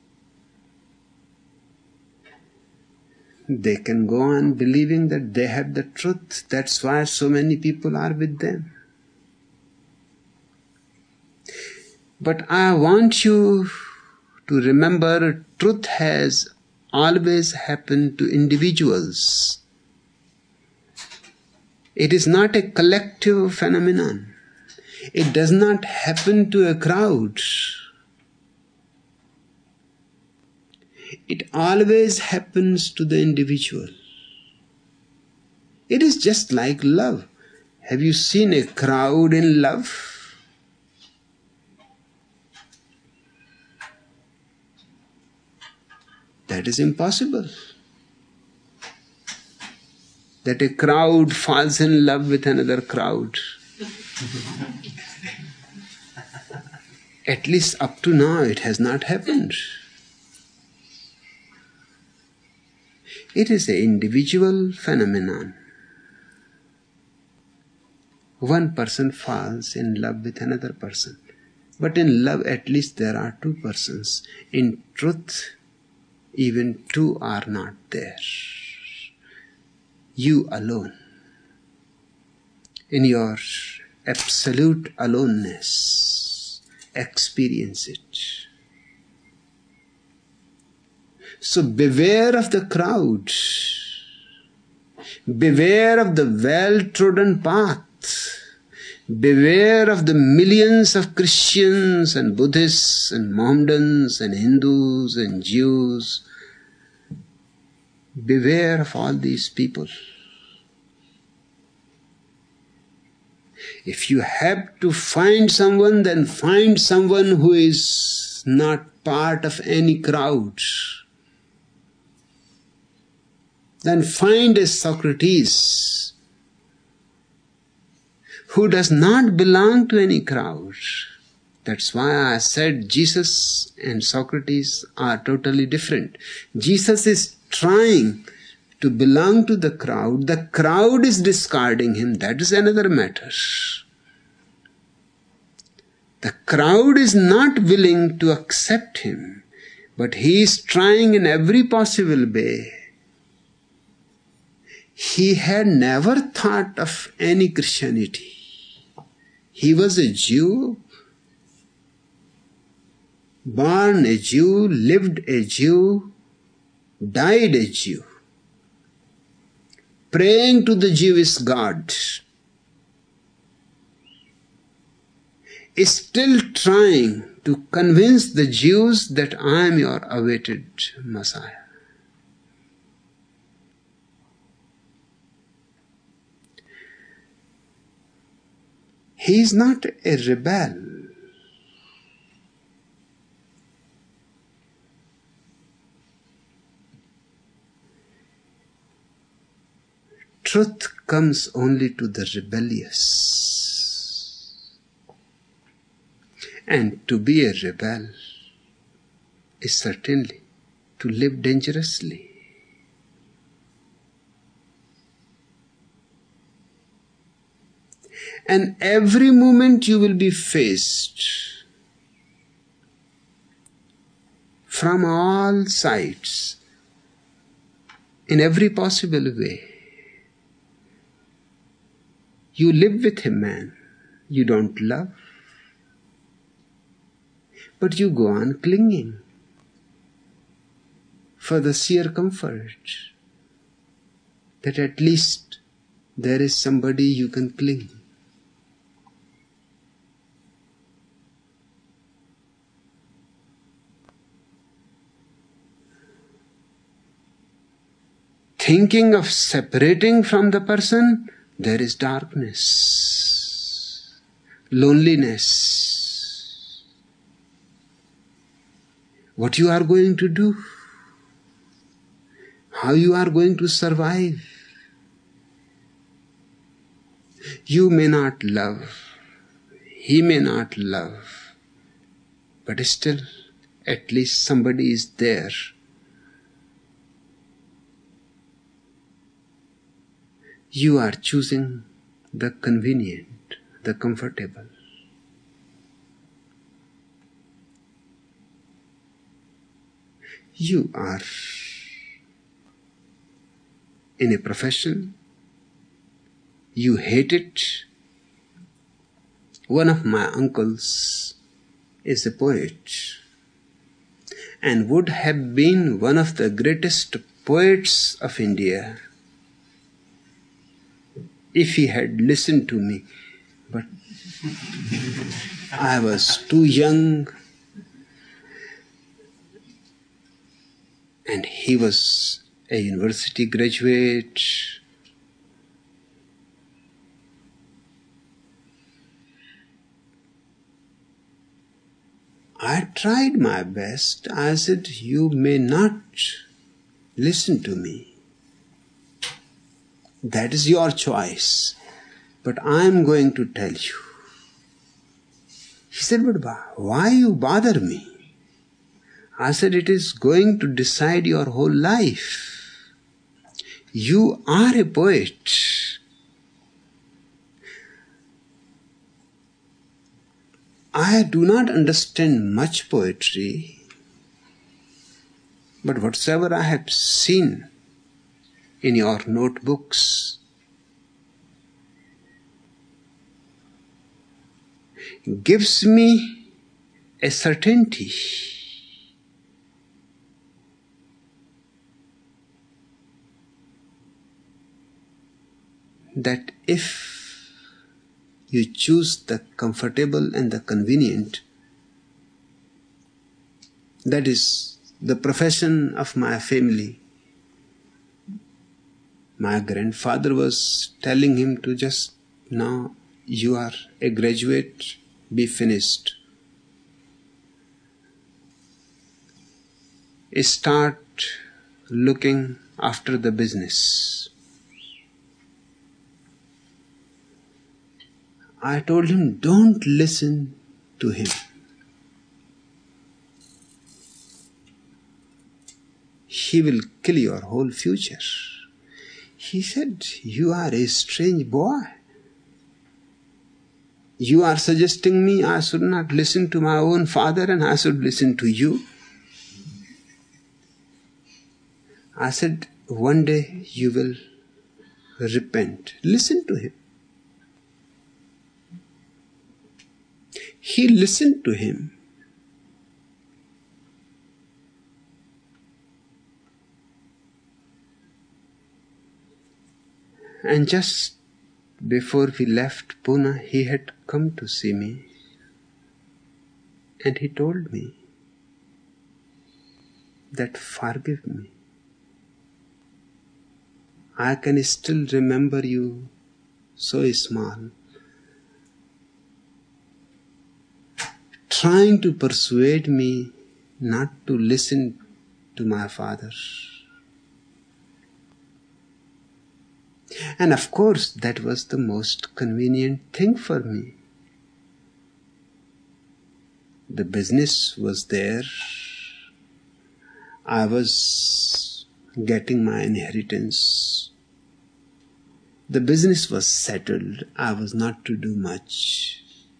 they can go on believing that they have the truth. That's why so many people are with them. But I want you to remember, truth has always happened to individuals. It is not a collective phenomenon. It does not happen to a crowd. It always happens to the individual. It is just like love. Have you seen a crowd in love? That is impossible. That a crowd falls in love with another crowd. At least up to now it has not happened. It is an individual phenomenon. One person falls in love with another person. But in love at least there are two persons. In truth, even two are not there. You alone, in your absolute aloneness, experience it. So beware of the crowd. Beware of the well-trodden path. Beware of the millions of Christians and Buddhists and Mohammedans and Hindus and Jews. Beware of all these people. If you have to find someone, then find someone who is not part of any crowd. Then find a Socrates who does not belong to any crowd. That's why I said Jesus and Socrates are totally different. Jesus is trying to belong to the crowd. The crowd is discarding him. That is another matter. The crowd is not willing to accept him, but he is trying in every possible way. He had never thought of any Christianity. He was a Jew, born a Jew, lived a Jew, died a Jew, praying to the Jewish God, is still trying to convince the Jews that I am your awaited Messiah. He is not a rebel. Truth comes only to the rebellious. And to be a rebel is certainly to live dangerously. And every moment you will be faced from all sides, in every possible way. You live with a man you don't love, but you go on clinging for the sheer comfort that at least there is somebody you can cling. Thinking of separating from the person, there is darkness, loneliness. What you are going to do? How you are going to survive? You may not love, he may not love, but still, at least somebody is there. You are choosing the convenient, the comfortable. You are in a profession, you hate it. One of my uncles is a poet and would have been one of the greatest poets of India if he had listened to me. But I was too young and he was a university graduate. I tried my best. I said, you may not listen to me. That is your choice. But I am going to tell you. He said, but why you bother me? I said, it is going to decide your whole life. You are a poet. I do not understand much poetry, but whatsoever I have seen in your notebooks gives me a certainty that if you choose the comfortable and the convenient, that is the profession of my family. My grandfather was telling him to just, now you are a graduate, be finished. Start looking after the business. I told him, don't listen to him. He will kill your whole future. He said, "You are a strange boy. You are suggesting me I should not listen to my own father and I should listen to you." I said, "One day you will repent. Listen to him." He listened to him. And just before we left Pune, he had come to see me. And he told me that, "Forgive me. I can still remember you so small, trying to persuade me not to listen to my father." And of course, that was the most convenient thing for me. The business was there. I was getting my inheritance. The business was settled. I was not to do much.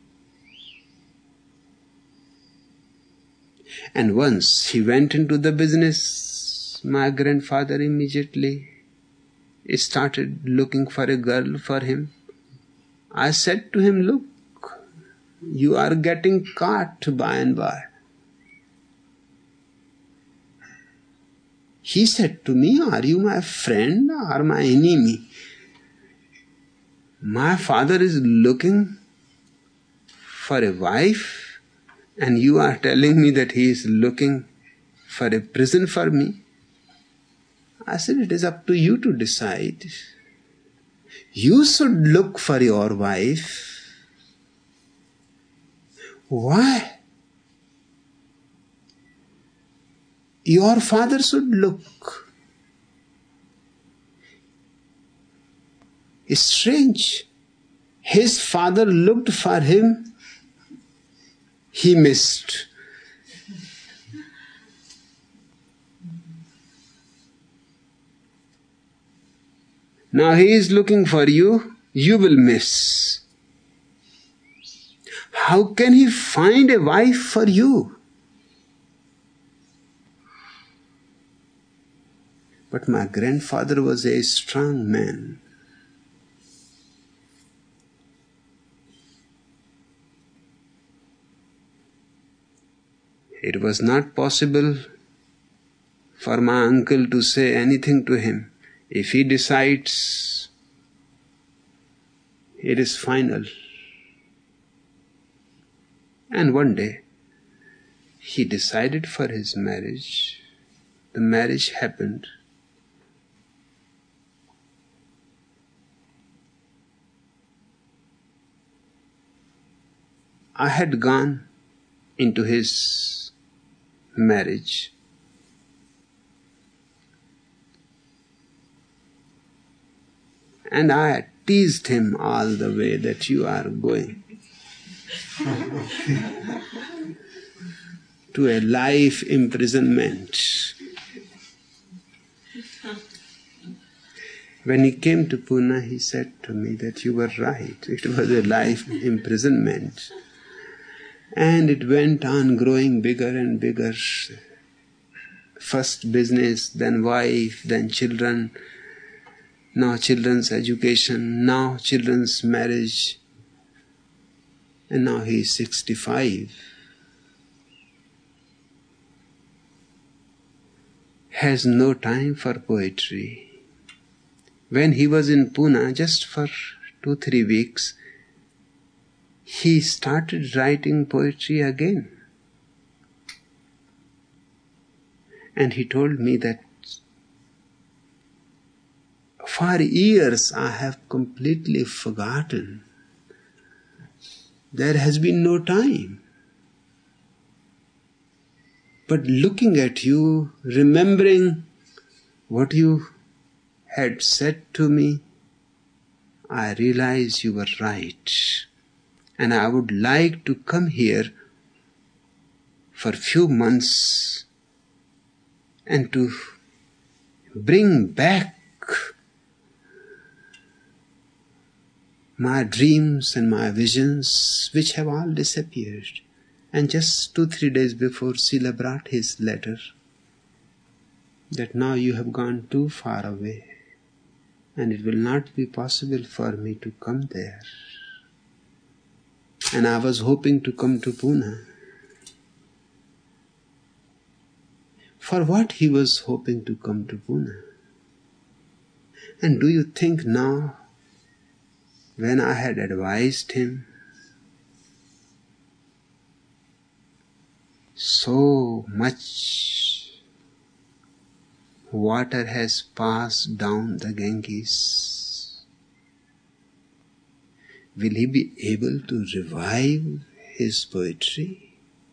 And once he went into the business, my grandfather immediately started looking for a girl for him. I said to him, "Look, you are getting caught by and by." He said to me, "Are you my friend or my enemy? My father is looking for a wife and you are telling me that he is looking for a prison for me." I said, "It is up to you to decide. You should look for your wife. Why? Your father should look. It's strange. His father looked for him. He missed. Now he is looking for you, you will miss. How can he find a wife for you?" But my grandfather was a strong man. It was not possible for my uncle to say anything to him. If he decides, it is final. And one day, he decided for his marriage. The marriage happened. I had gone into his marriage. And I teased him all the way that you are going to a life imprisonment. When he came to Pune, he said to me that you were right. It was a life imprisonment. And it went on growing bigger and bigger. First business, then wife, then children. Now children's education, now children's marriage, and now he is sixty-five. Has no time for poetry. When he was in Pune, just for two, three weeks, he started writing poetry again. And he told me that for years I have completely forgotten. There has been no time. But looking at you, remembering what you had said to me, I realize you were right. And I would like to come here for a few months and to bring back my dreams and my visions, which have all disappeared. And just two, three days before, Srila brought his letter that now you have gone too far away and it will not be possible for me to come there. And I was hoping to come to Pune. For what he was hoping to come to Pune? And do you think now, when I had advised him, so much water has passed down the Ganges, will he be able to revive his poetry?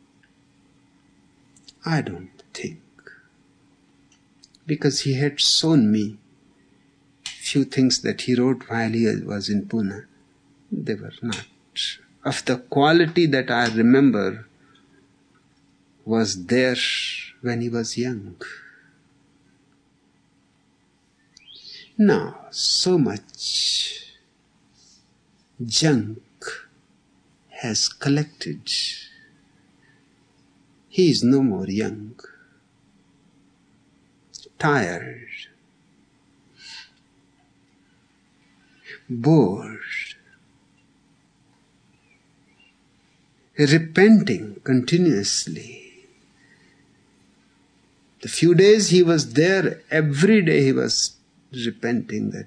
I don't think. Because he had shown me few things that he wrote while he was in Pune. They were not of the quality that I remember was there when he was young. Now, so much junk has collected. He is no more young, tired, bored, repenting continuously. The few days he was there, every day he was repenting that,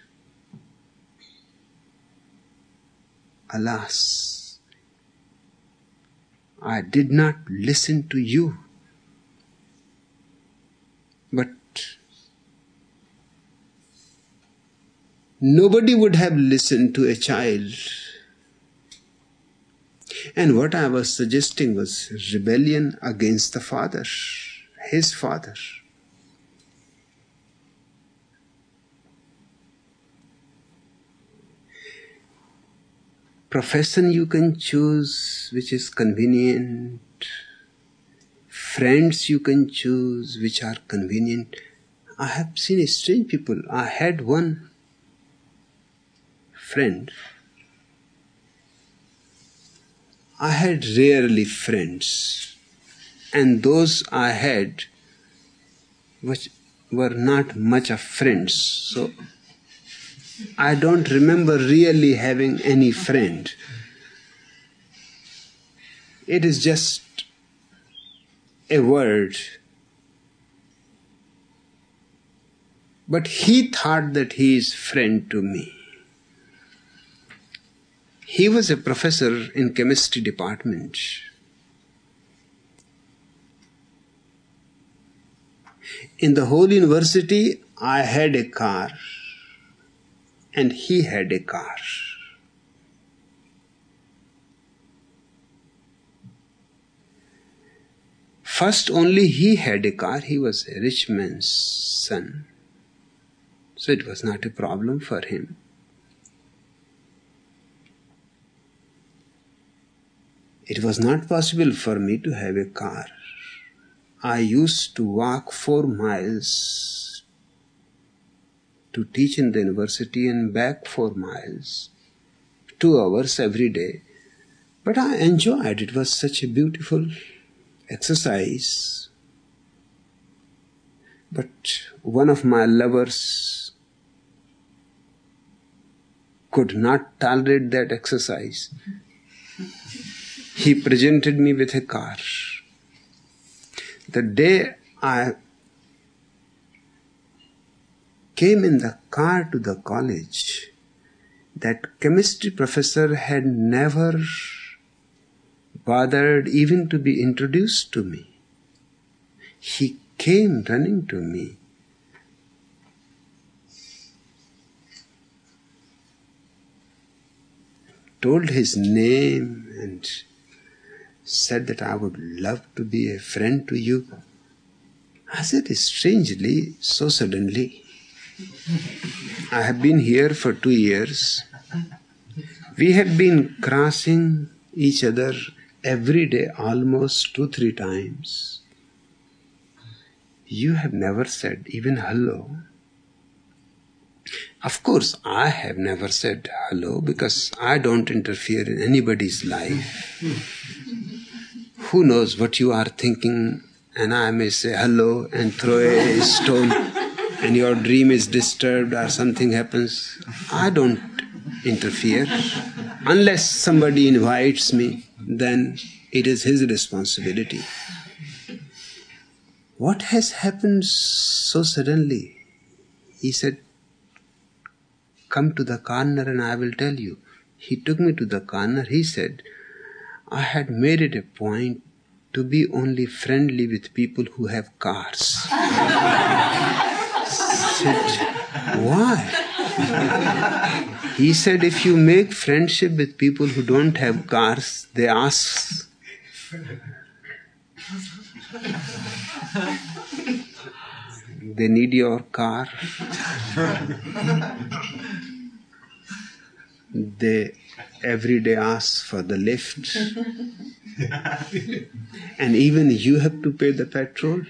alas, I did not listen to you. But nobody would have listened to a child. And what I was suggesting was rebellion against the father, his father. Profession you can choose which is convenient. Friends you can choose which are convenient. I have seen strange people. I had one friend. I had rarely friends. And those I had which were not much of friends. So I don't remember really having any friend. It is just a word. But he thought that he is friend to me. He was a professor in chemistry department. In the whole university, I had a car. And he had a car. First only he had a car. He was a rich man's son. So it was not a problem for him. It was not possible for me to have a car. I used to walk four miles to teach in the university and back four miles, two hours every day. But I enjoyed it. It was such a beautiful exercise. But one of my lovers could not tolerate that exercise. He presented me with a car. The day I came in the car to the college, that chemistry professor had never bothered even to be introduced to me. He came running to me. Told his name and said that I would love to be a friend to you. I said, strangely, so suddenly. I have been here for two years. We have been crossing each other every day almost two, three times. You have never said even hello. Of course, I have never said hello because I don't interfere in anybody's life. Who knows what you are thinking, and I may say hello and throw a stone and your dream is disturbed or something happens. I don't interfere. Unless somebody invites me, then it is his responsibility. What has happened so suddenly? He said, come to the corner and I will tell you. He took me to the corner. He said, I had made it a point to be only friendly with people who have cars. I said, why? He said, if you make friendship with people who don't have cars, they ask, they need your car. They every day ask for the lift. And even you have to pay the petrol.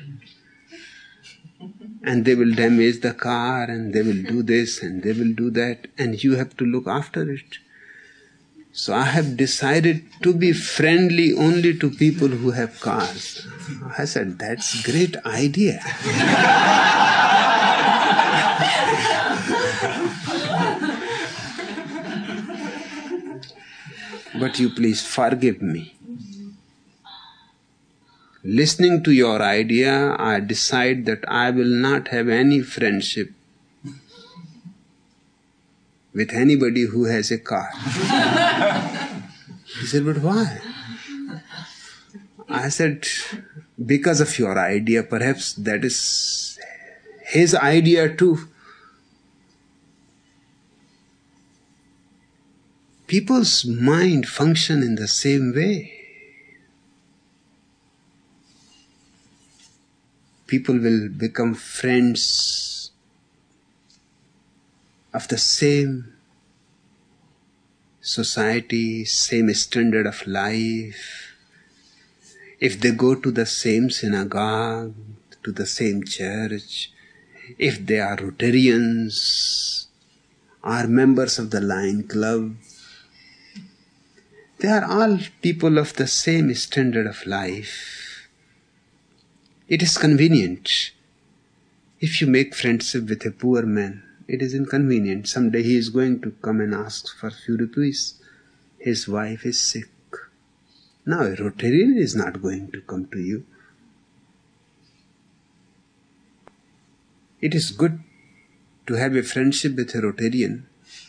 And they will damage the car and they will do this and they will do that. And you have to look after it. So I have decided to be friendly only to people who have cars. I said, that's a great idea. But you please forgive me. Listening to your idea, I decide that I will not have any friendship with anybody who has a car. He said, but why? I said, because of your idea, perhaps that is his idea too. People's mind function in the same way. People will become friends of the same society, same standard of life. If they go to the same synagogue, to the same church, if they are Rotarians, or members of the Lion Club, they are all people of the same standard of life. It is convenient. If you make friendship with a poor man, it is inconvenient. Someday he is going to come and ask for a few rupees. His wife is sick. Now a Rotarian is not going to come to you. It is good to have a friendship with a Rotarian.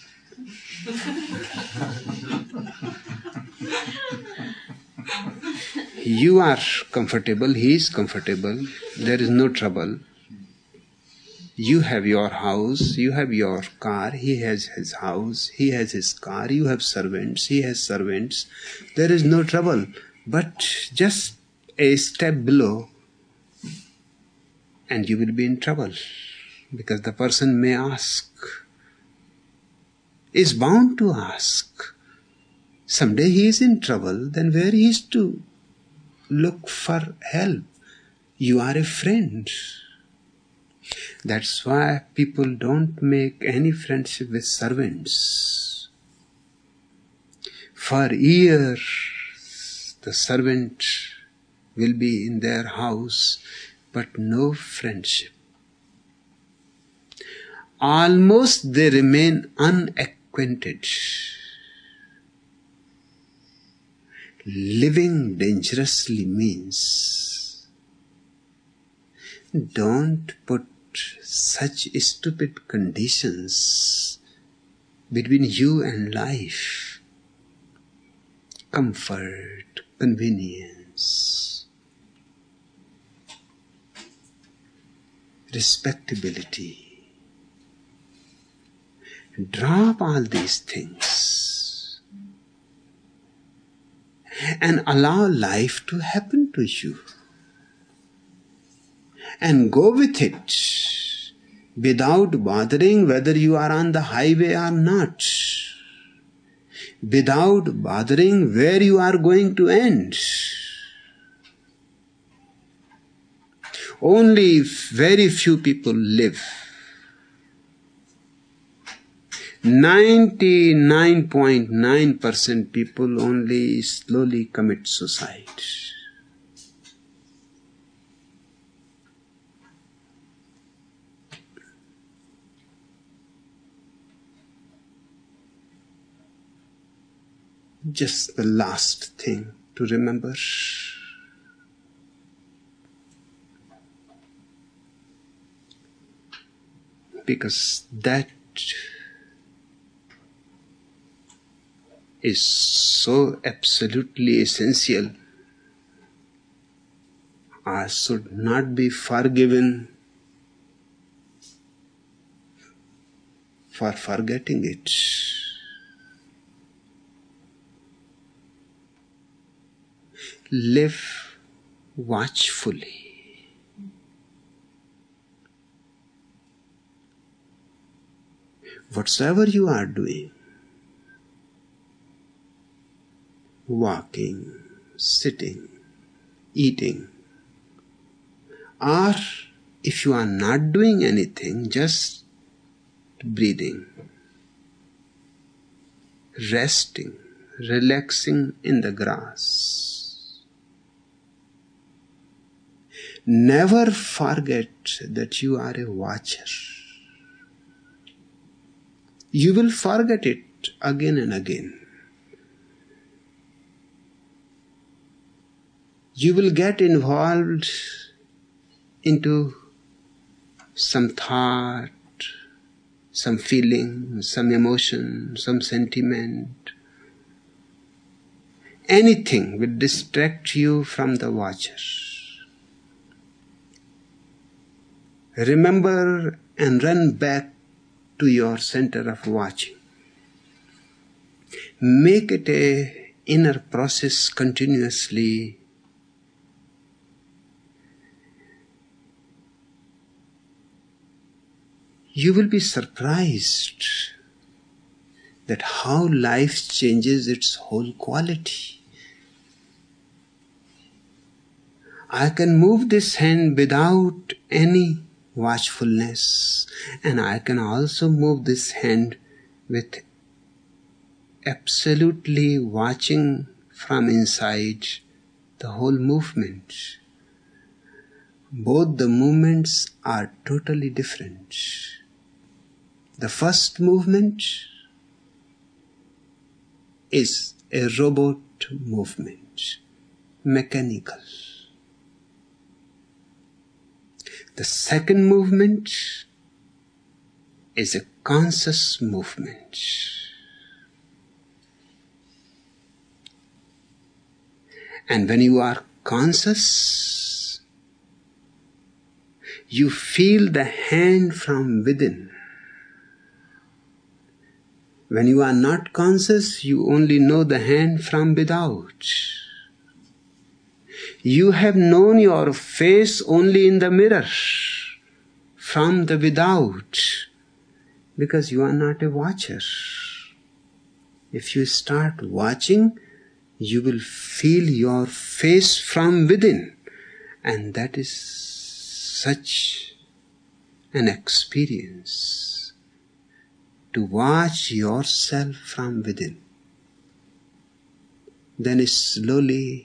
You are comfortable, he is comfortable, there is no trouble. You have your house, you have your car, he has his house, he has his car, you have servants, he has servants. There is no trouble. But just a step below and you will be in trouble. Because the person may ask, is bound to ask. Someday he is in trouble, then where he is to look for help? You are a friend. That's why people don't make any friendship with servants. For years, the servant will be in their house, but no friendship. Almost they remain unacquainted. Living dangerously means don't put such stupid conditions between you and life. Comfort, convenience, respectability. Drop all these things and allow life to happen to you. And go with it without bothering whether you are on the highway or not. Without bothering where you are going to end. Only very few people live. ninety-nine point nine percent people only slowly commit suicide. Just the last thing to remember. Because that is so absolutely essential. I should not be forgiven for forgetting it. Live watchfully. Whatsoever you are doing, walking, sitting, eating, or if you are not doing anything, just breathing, resting, relaxing in the grass. Never forget that you are a watcher. You will forget it again and again. You will get involved into some thought, some feeling, some emotion, some sentiment. Anything will distract you from the watcher. Remember and run back to your center of watching. Make it a inner process continuously. You will be surprised that how life changes its whole quality. I can move this hand without any watchfulness, and I can also move this hand with absolutely watching from inside the whole movement. Both the movements are totally different. The first movement is a robot movement, mechanical. The second movement is a conscious movement. And when you are conscious, you feel the hand from within. When you are not conscious, you only know the hand from without. You have known your face only in the mirror, from the without, because you are not a watcher. If you start watching, you will feel your face from within, and that is such an experience, to watch yourself from within. Then slowly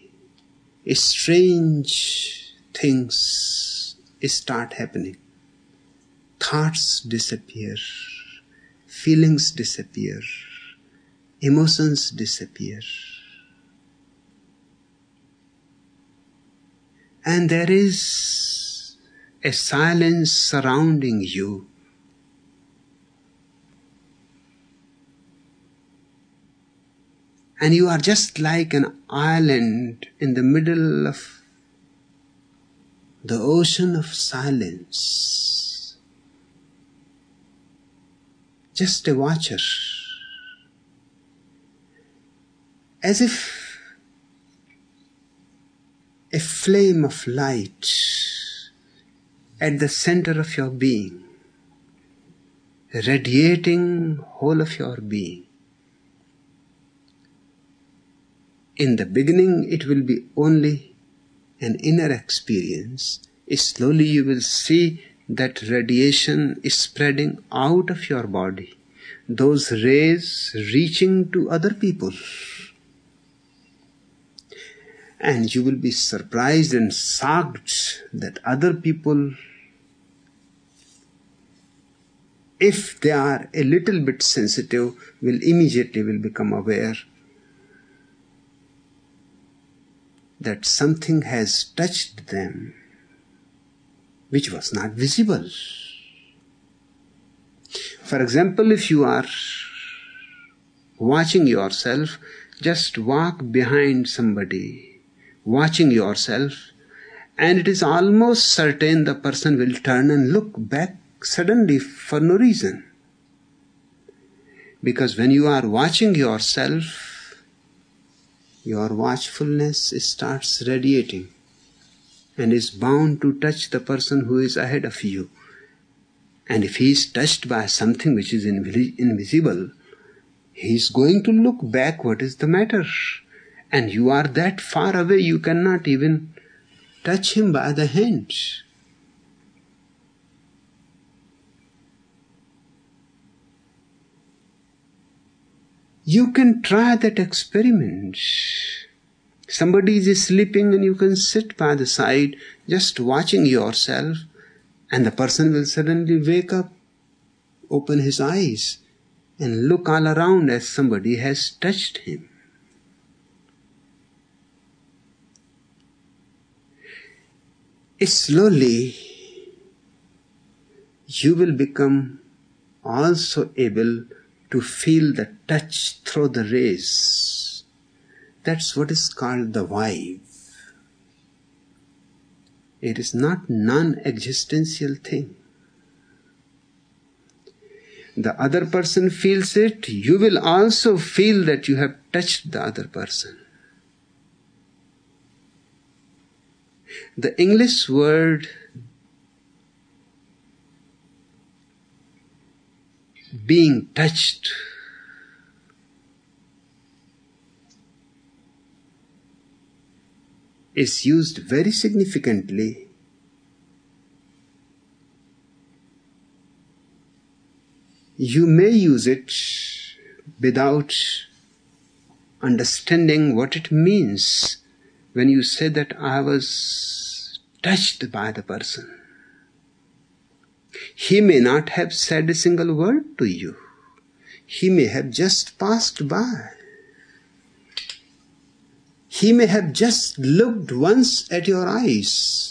strange things start happening. Thoughts disappear, feelings disappear, emotions disappear. And there is a silence surrounding you. And you are just like an island in the middle of the ocean of silence. Just a watcher. As if a flame of light at the center of your being, radiating whole of your being. In the beginning, it will be only an inner experience. Slowly you will see that radiation is spreading out of your body, those rays reaching to other people. And you will be surprised and shocked that other people, if they are a little bit sensitive, will immediately will become aware that something has touched them which was not visible. For example, if you are watching yourself, just walk behind somebody, watching yourself, and it is almost certain the person will turn and look back suddenly for no reason. Because when you are watching yourself, your watchfulness starts radiating and is bound to touch the person who is ahead of you. And if he is touched by something which is invisible, he is going to look back, what is the matter? And you are that far away, you cannot even touch him by the hand. You can try that experiment. Somebody is sleeping and you can sit by the side just watching yourself, and the person will suddenly wake up, open his eyes, and look all around as somebody has touched him. Slowly, you will become also able to feel the touch through the rays. That's what is called the vibe. It is not non-existential thing. The other person feels it, you will also feel that you have touched the other person. The English word being touched is used very significantly. You may use it without understanding what it means when you say that I was touched by the person. He may not have said a single word to you. He may have just passed by. He may have just looked once at your eyes,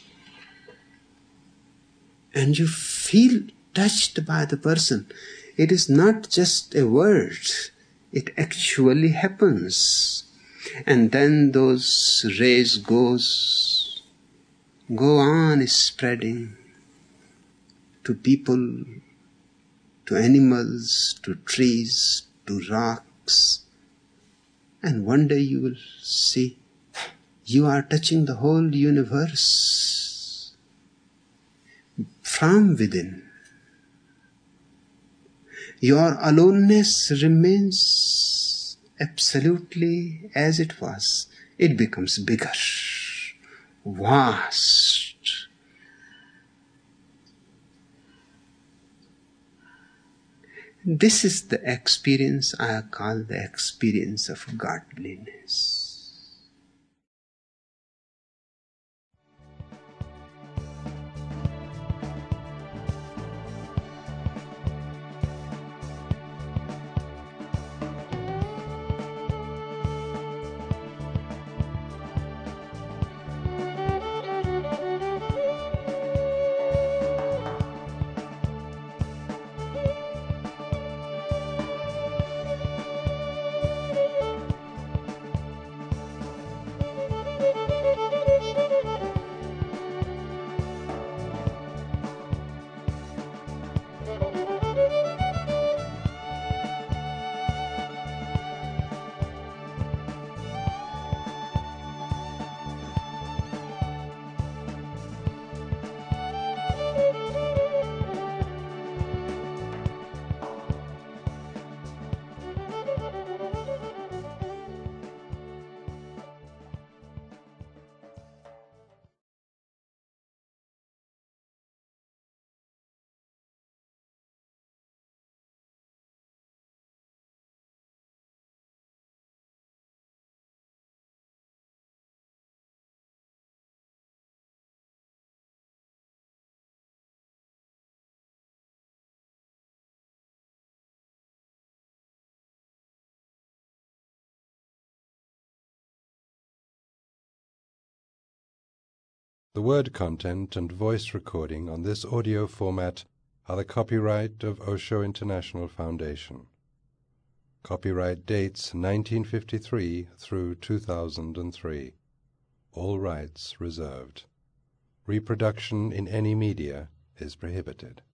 and you feel touched by the person. It is not just a word, it actually happens. And then those rays goes, go on spreading to people, to animals, to trees, to rocks. And one day you will see you are touching the whole universe from within. Your aloneness remains absolutely as it was. It becomes bigger, vast. This is the experience I call the experience of godliness. The word content and voice recording on this audio format are the copyright of Osho International Foundation. Copyright dates nineteen fifty-three through two thousand three. All rights reserved. Reproduction in any media is prohibited.